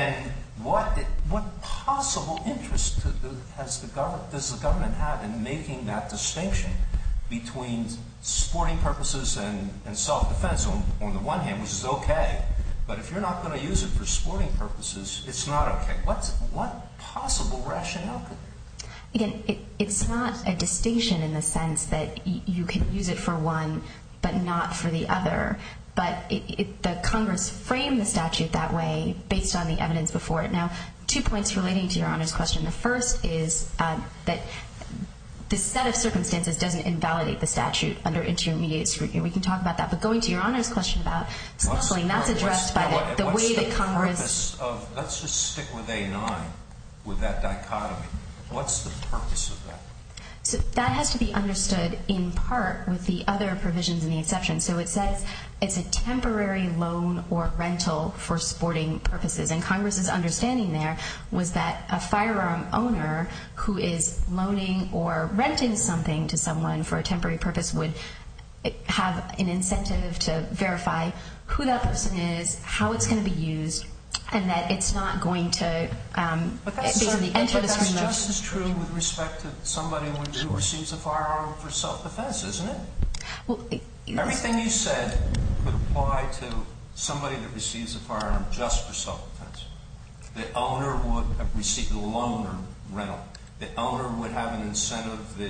S4: What possible interest does the government have in making that distinction between sporting purposes and self-defense on the one hand, which is okay, but if you're not going to use it for sporting purposes, it's not okay? What possible rationale could there be?
S6: Again, it's not a distinction in the sense that you can use it for one but not for the other. But the Congress framed the statute that way based on the evidence before it. Now, 2 points relating to Your Honor's question. The first is that this set of circumstances doesn't invalidate the statute under intermediate scrutiny. We can talk about that. But going to Your Honor's question about smuggling, that's addressed by the way that Congress...
S4: Let's just stick with A9, with that dichotomy. What's the purpose of that?
S6: So that has to be understood in part with the other provisions in the exception. So it says it's a temporary loan or rental for sporting purposes. And Congress's understanding there was that a firearm owner who is loaning or renting something to someone for a temporary purpose would have an incentive to verify who that person is, how it's going to be used, and that it's not going to basically enter the stream of...
S4: But that's just as true with respect to somebody who receives a firearm for self-defense, isn't it?
S6: Well,
S4: everything you said could apply to somebody that receives a firearm just for self-defense. The owner would have received a loan or rental. The owner would have an incentive. The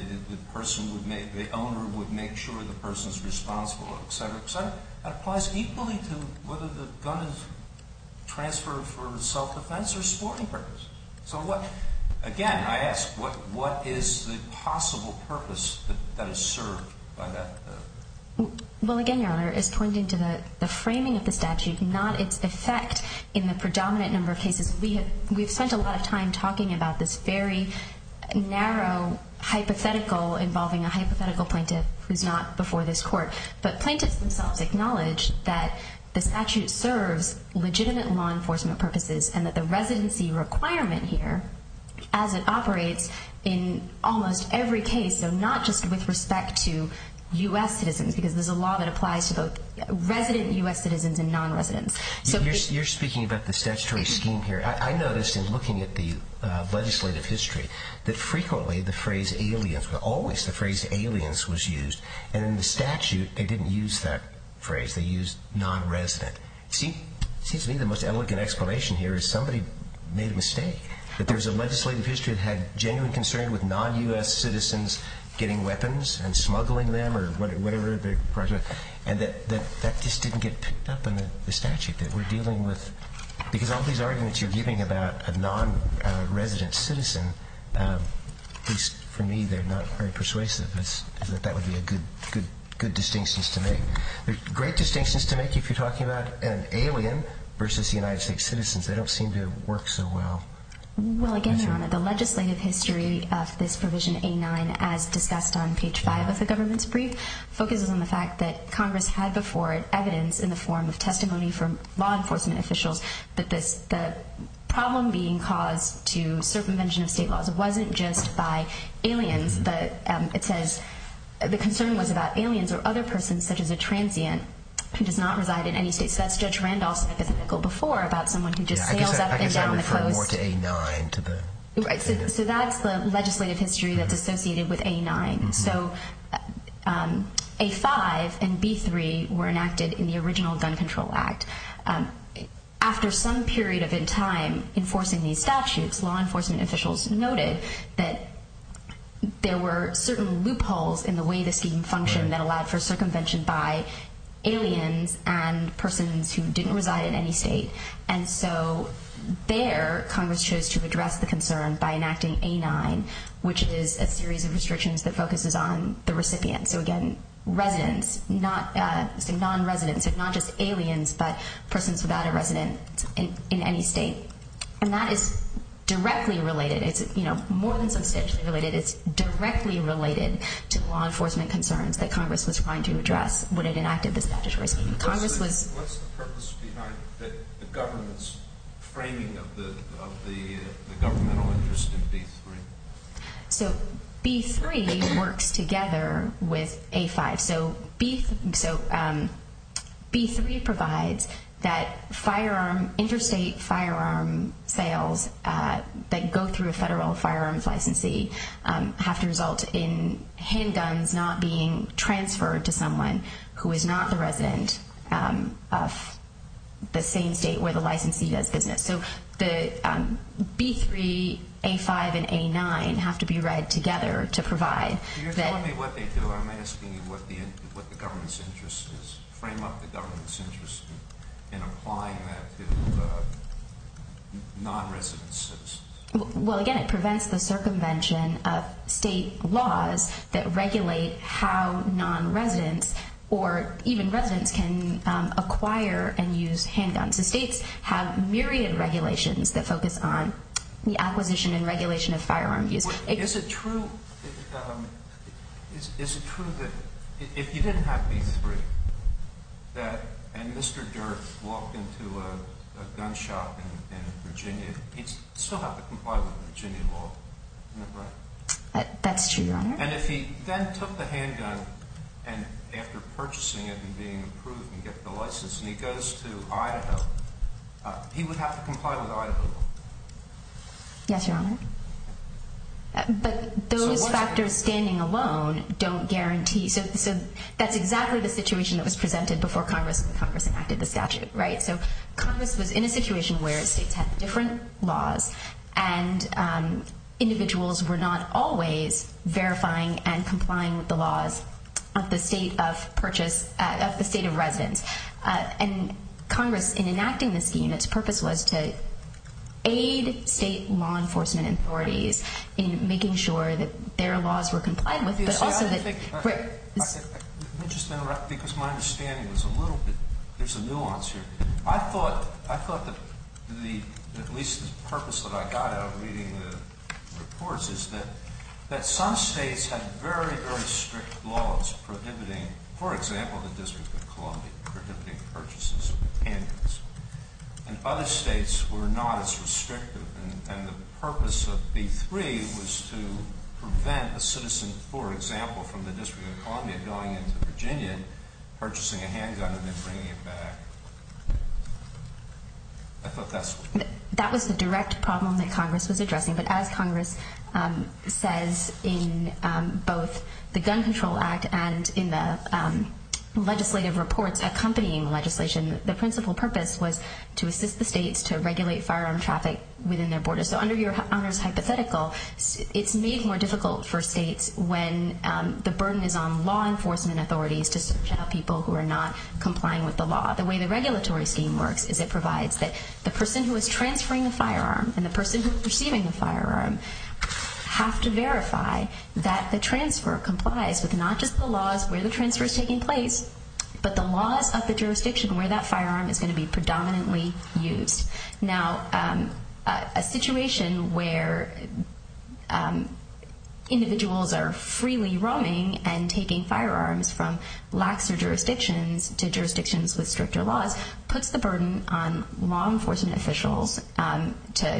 S4: owner would make sure the person's responsible, et cetera, et cetera. That applies equally to whether the gun is transferred for self-defense or sporting purpose. So again, I ask, what is the possible purpose that is served by that?
S6: Well, again, Your Honor, is pointing to the framing of the statute, not its effect in the predominant number of cases. We've spent a lot of time talking about this very narrow hypothetical involving a hypothetical plaintiff who's not before this court. But plaintiffs themselves acknowledge that the statute serves legitimate law enforcement purposes and that the residency requirement here, as it operates in almost every case, so not just with respect to U.S. citizens, because there's a law that applies to both resident U.S. citizens and non-residents. So
S5: you're speaking about the statutory scheme here. I noticed in looking at the legislative history that frequently the phrase aliens, always the phrase aliens was used, and in the statute they didn't use that phrase. They used non-resident. It seems to me the most elegant explanation here is somebody made a mistake. That there's a legislative history that had genuine concern with non-U.S. citizens getting weapons and smuggling them or whatever the project, and that just didn't get picked up in the statute that we're dealing with. Because all these arguments you're giving about a non-resident citizen, at least for me, they're not very persuasive. That would be a good distinctions to make. There's great distinctions to make if you're talking about an alien versus the United States citizens. They don't seem to work so well.
S6: Well, again, Your Honor, the legislative history of this provision A9, as discussed on page 5 of the government's brief, focuses on the fact that Congress had before it evidence in the form of testimony from law enforcement officials that the problem being caused to circumvention of state laws wasn't just by aliens. It says the concern was about aliens or other persons such as a transient who does not reside in any state. So that's Judge Randolph's hypothetical before about someone who just sails up and down the coast.
S5: I refer more to A9 to the...
S6: Right, so that's the legislative history that's associated with A9. Mm-hmm. So A5 and B3 were enacted in the original Gun Control Act. After some period of time enforcing these statutes, law enforcement officials noted that there were certain loopholes in the way the scheme functioned that allowed for circumvention by aliens and persons who didn't reside in any state. And so there, Congress chose to address the concern by enacting A9, which is a series of restrictions that focuses on the recipient. So again, residents, not non-residents, so not just aliens, but persons without a residence in any state. And that is directly related. It's more than substantially related. It's directly related to the law enforcement concerns that Congress was trying to address when it enacted the statutory scheme.
S4: What's the purpose behind the government's framing of the governmental interest in B3?
S6: So B3 works together with A5. So B3 provides that interstate firearm sales that go through a federal firearms licensee have to result in handguns not being transferred to someone who is not the resident of the same state where the licensee does business. So the B3, A5, and A9 have to be read together to provide.
S4: You're telling me what they do. I'm asking you what the government's interest is. Frame up the government's interest in applying that to non-resident citizens.
S6: Well, again, it prevents the circumvention of state laws that regulate how non-residents or even residents can acquire and use handguns. The states have myriad regulations that focus on the acquisition and regulation of firearm use.
S4: Is it true? Is it true that if you didn't have B3, and Mr. Dirth walked into a gun shop in Virginia, he'd still have to comply with Virginia law, isn't that right?
S6: That's true, Your Honor.
S4: And if he then took the handgun and after purchasing it and being approved and get the license, and he goes to Idaho, he would have to comply with Idaho law?
S6: Yes, Your Honor. But those factors standing alone don't guarantee. So that's exactly the situation that was presented before Congress when Congress enacted the statute, right? So Congress was in a situation where states had different laws and individuals were not always verifying and complying with the laws of the state of purchase, of the state of residence. And Congress, in enacting the scheme, its purpose was to aid state law enforcement authorities in making sure that their laws were complied with, but also that...
S4: Let me just interrupt, because my understanding was a little bit, there's a nuance here. I thought that at least the purpose that I got out of reading the reports is that some states had very, very strict laws prohibiting, for example, the District of Columbia, prohibiting purchases of handguns. And other states were not as restrictive, and the purpose of B3 was to prevent a citizen, for example, from the District of Columbia going into Virginia, purchasing a handgun and then bringing it back. I thought that's what...
S6: That was the direct problem that Congress was addressing, but as Congress says in both the Gun Control Act and in the legislative reports accompanying legislation, the principal purpose was to assist the states to regulate firearm traffic within their borders. So under Your Honor's hypothetical, it's made more difficult for states when the burden is on law enforcement authorities to search out people who are not complying with the law. The way the regulatory scheme works is it provides that the person who is transferring the firearm and the person who is receiving the firearm have to verify that the transfer complies with not just the laws where the transfer is taking place, but the laws of the jurisdiction where that firearm is going to be predominantly used. Now, a situation where individuals are freely roaming and taking firearms from laxer jurisdictions to jurisdictions with stricter laws puts the burden on law enforcement officials to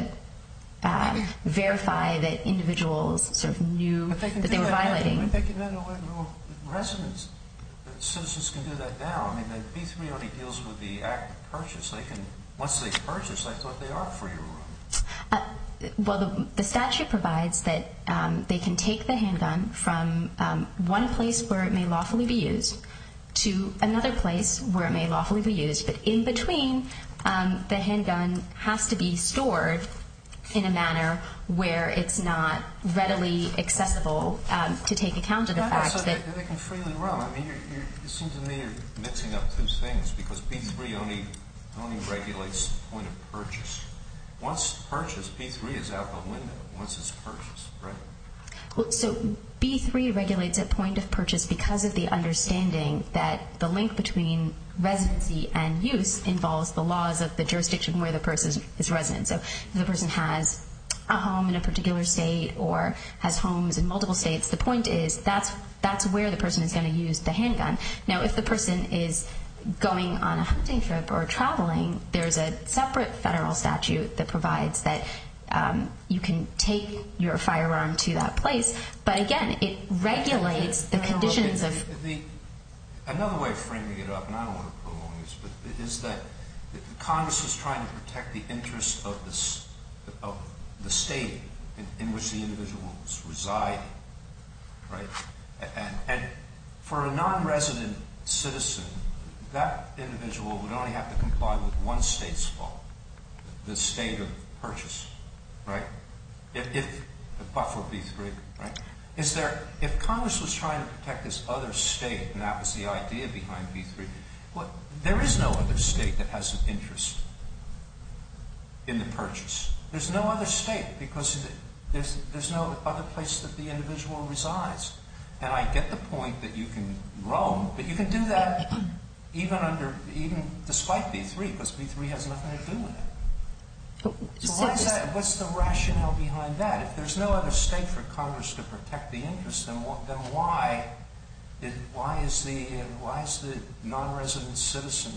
S6: verify that individuals sort of knew that they were violating.
S4: Residents, citizens can do that now. I mean, the B3 only deals with the act of purchase. They can, once they purchase, I thought they are free to roam.
S6: Well, the statute provides that they can take the handgun from one place where it may lawfully be used to another place where it may lawfully be used, but in between, the handgun has to be stored in a manner where it's not readily accessible to take account of the fact
S4: so
S6: that
S4: they can freely roam. I mean, it seems to me you're mixing up two things because B3 only regulates the point of purchase. Once purchased, B3 is out the window once it's purchased, right?
S6: Well, so B3 regulates at point of purchase because of the understanding that the link between residency and use involves the laws of the jurisdiction where the person is resident. So if the person has a home in a particular state or has homes in multiple states, the point is that's where the person is going to use the handgun. Now, if the person is going on a hunting trip or traveling, there's a separate federal statute that provides that you can take your firearm to that place, but again, it regulates the conditions of...
S4: Another way of framing it up, and I don't want to prolong this, but is that Congress was trying to protect the interests of the state in which the individual was residing, right? And for a non-resident citizen, that individual would only have to comply with one state's law, the state of purchase, right? But for B3, right? If Congress was trying to protect this other state, and that was the idea behind B3, well, there is no other state that has an interest in the purchase. There's no other state because there's no other place that the individual resides. And I get the point that you can roam, but you can do that even despite B3, because B3 has nothing to do with it. So why is that? What's the rationale behind that? If there's no other state for Congress to protect the interest, then why is the non-resident citizen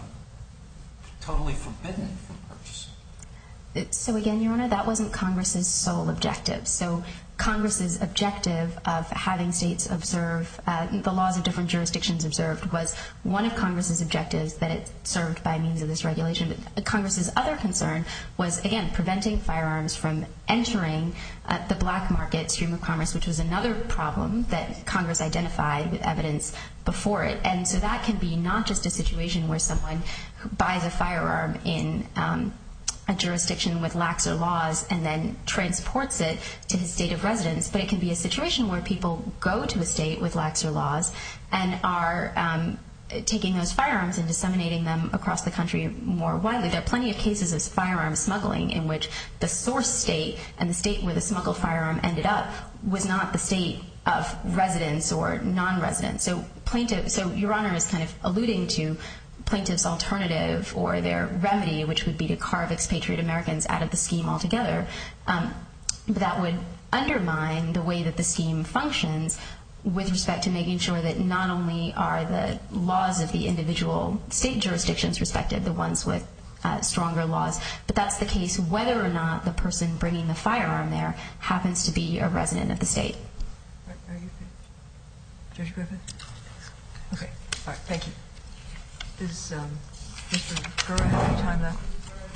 S4: totally forbidden from purchasing?
S6: So again, Your Honor, that wasn't Congress's sole objective. So Congress's objective of having states observe the laws of different jurisdictions observed was one of Congress's objectives that it served by means of this regulation. But Congress's other concern was, again, preventing firearms from entering the black market stream of commerce, which was another problem that Congress identified with evidence before it. And so that can be not just a situation where someone buys a firearm in a jurisdiction with laxer laws and then transports it to his state of residence, but it can be a situation where people go to a state with laxer laws and are taking those firearms and disseminating them across the country more widely. There are plenty of cases of firearm smuggling in which the source state and the state where the smuggled firearm ended up was not the state of residence or non-residence. So Your Honor is kind of alluding to plaintiff's alternative or their remedy, which would be to carve expatriate Americans out of the scheme altogether. But that would undermine the way that the scheme functions with respect to making sure that not only are the laws of the individual state jurisdictions respected, the ones with stronger laws, but that's the case whether or not the person bringing the firearm there happens to be a resident of the state.
S3: Are you finished? Judge Griffith? Okay. All right. Thank you. Does Mr. Gura have any time left?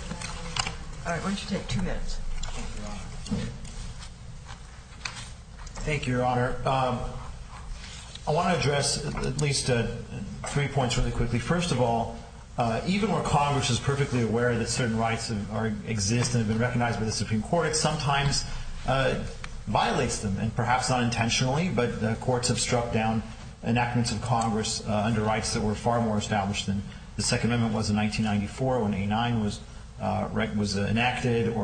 S3: All right, why don't you take 2 minutes?
S2: Thank you, Your Honor. I want to address at least 3 points really quickly. First of all, even where Congress is perfectly aware that certain rights exist and have been recognized by the Supreme Court, it sometimes violates them, and perhaps not intentionally, but courts have struck down enactments of Congress under rights that were far more established than the Second Amendment was in 1994 when A9 was enacted, or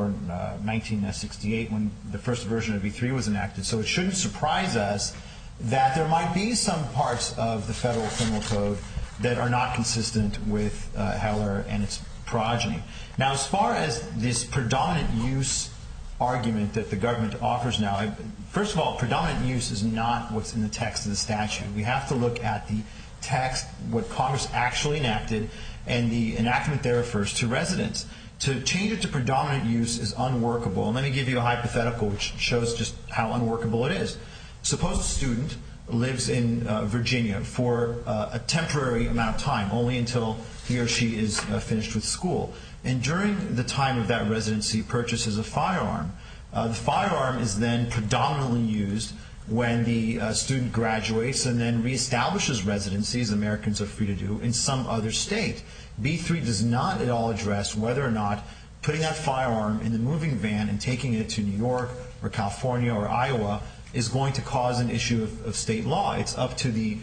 S2: 1968 when the first version of E3 was enacted. So it shouldn't surprise us that there might be some parts of the federal criminal code that are not consistent with Heller and its progeny. Now, as far as this predominant use argument that the government offers now, first of all, predominant use is not what's in the text of the statute. We have to look at the text, what Congress actually enacted, and the enactment there refers to residence. To change it to predominant use is unworkable. And let me give you a hypothetical which shows just how unworkable it is. Suppose a student lives in Virginia for a temporary amount of time, only until he or she is finished with school. And during the time of that residency, purchases a firearm. The firearm is then predominantly used when the student graduates and then reestablishes residency, as Americans are free to do, in some other state. B3 does not at all address whether or not putting that firearm in the moving van and taking it to New York or California or Iowa is going to cause an issue of state law. It's up to the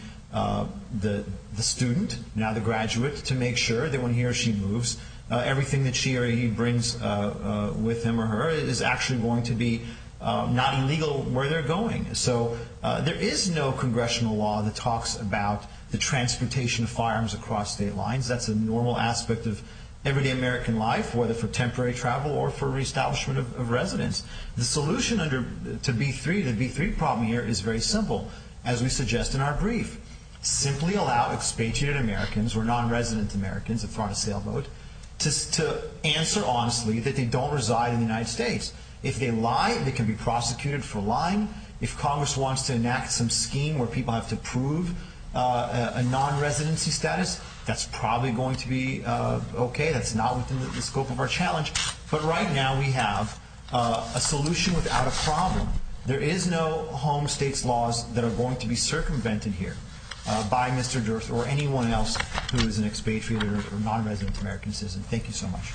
S2: student, now the graduate, to make sure that when he or she moves, everything that she or he brings with him or her is actually going to be not illegal where they're going. So there is no congressional law that talks about the transportation of firearms across state lines. That's a normal aspect of everyday American life, whether for temporary travel or for reestablishment of residence. The solution to B3, the B3 problem here, is very simple, as we suggest in our brief. Simply allow expatriated Americans or non-resident Americans, if they're on a sailboat, to answer honestly that they don't reside in the United States. If they lie, they can be prosecuted for lying. If Congress wants to enact some scheme where people have to prove a non-residency status, that's probably going to be okay. That's not within the scope of our challenge. But right now we have a solution without a problem. There is no home states laws that are going to be circumvented here by Mr. Durst or anyone else who is an expatriated or non-resident American citizen. Thank you so much.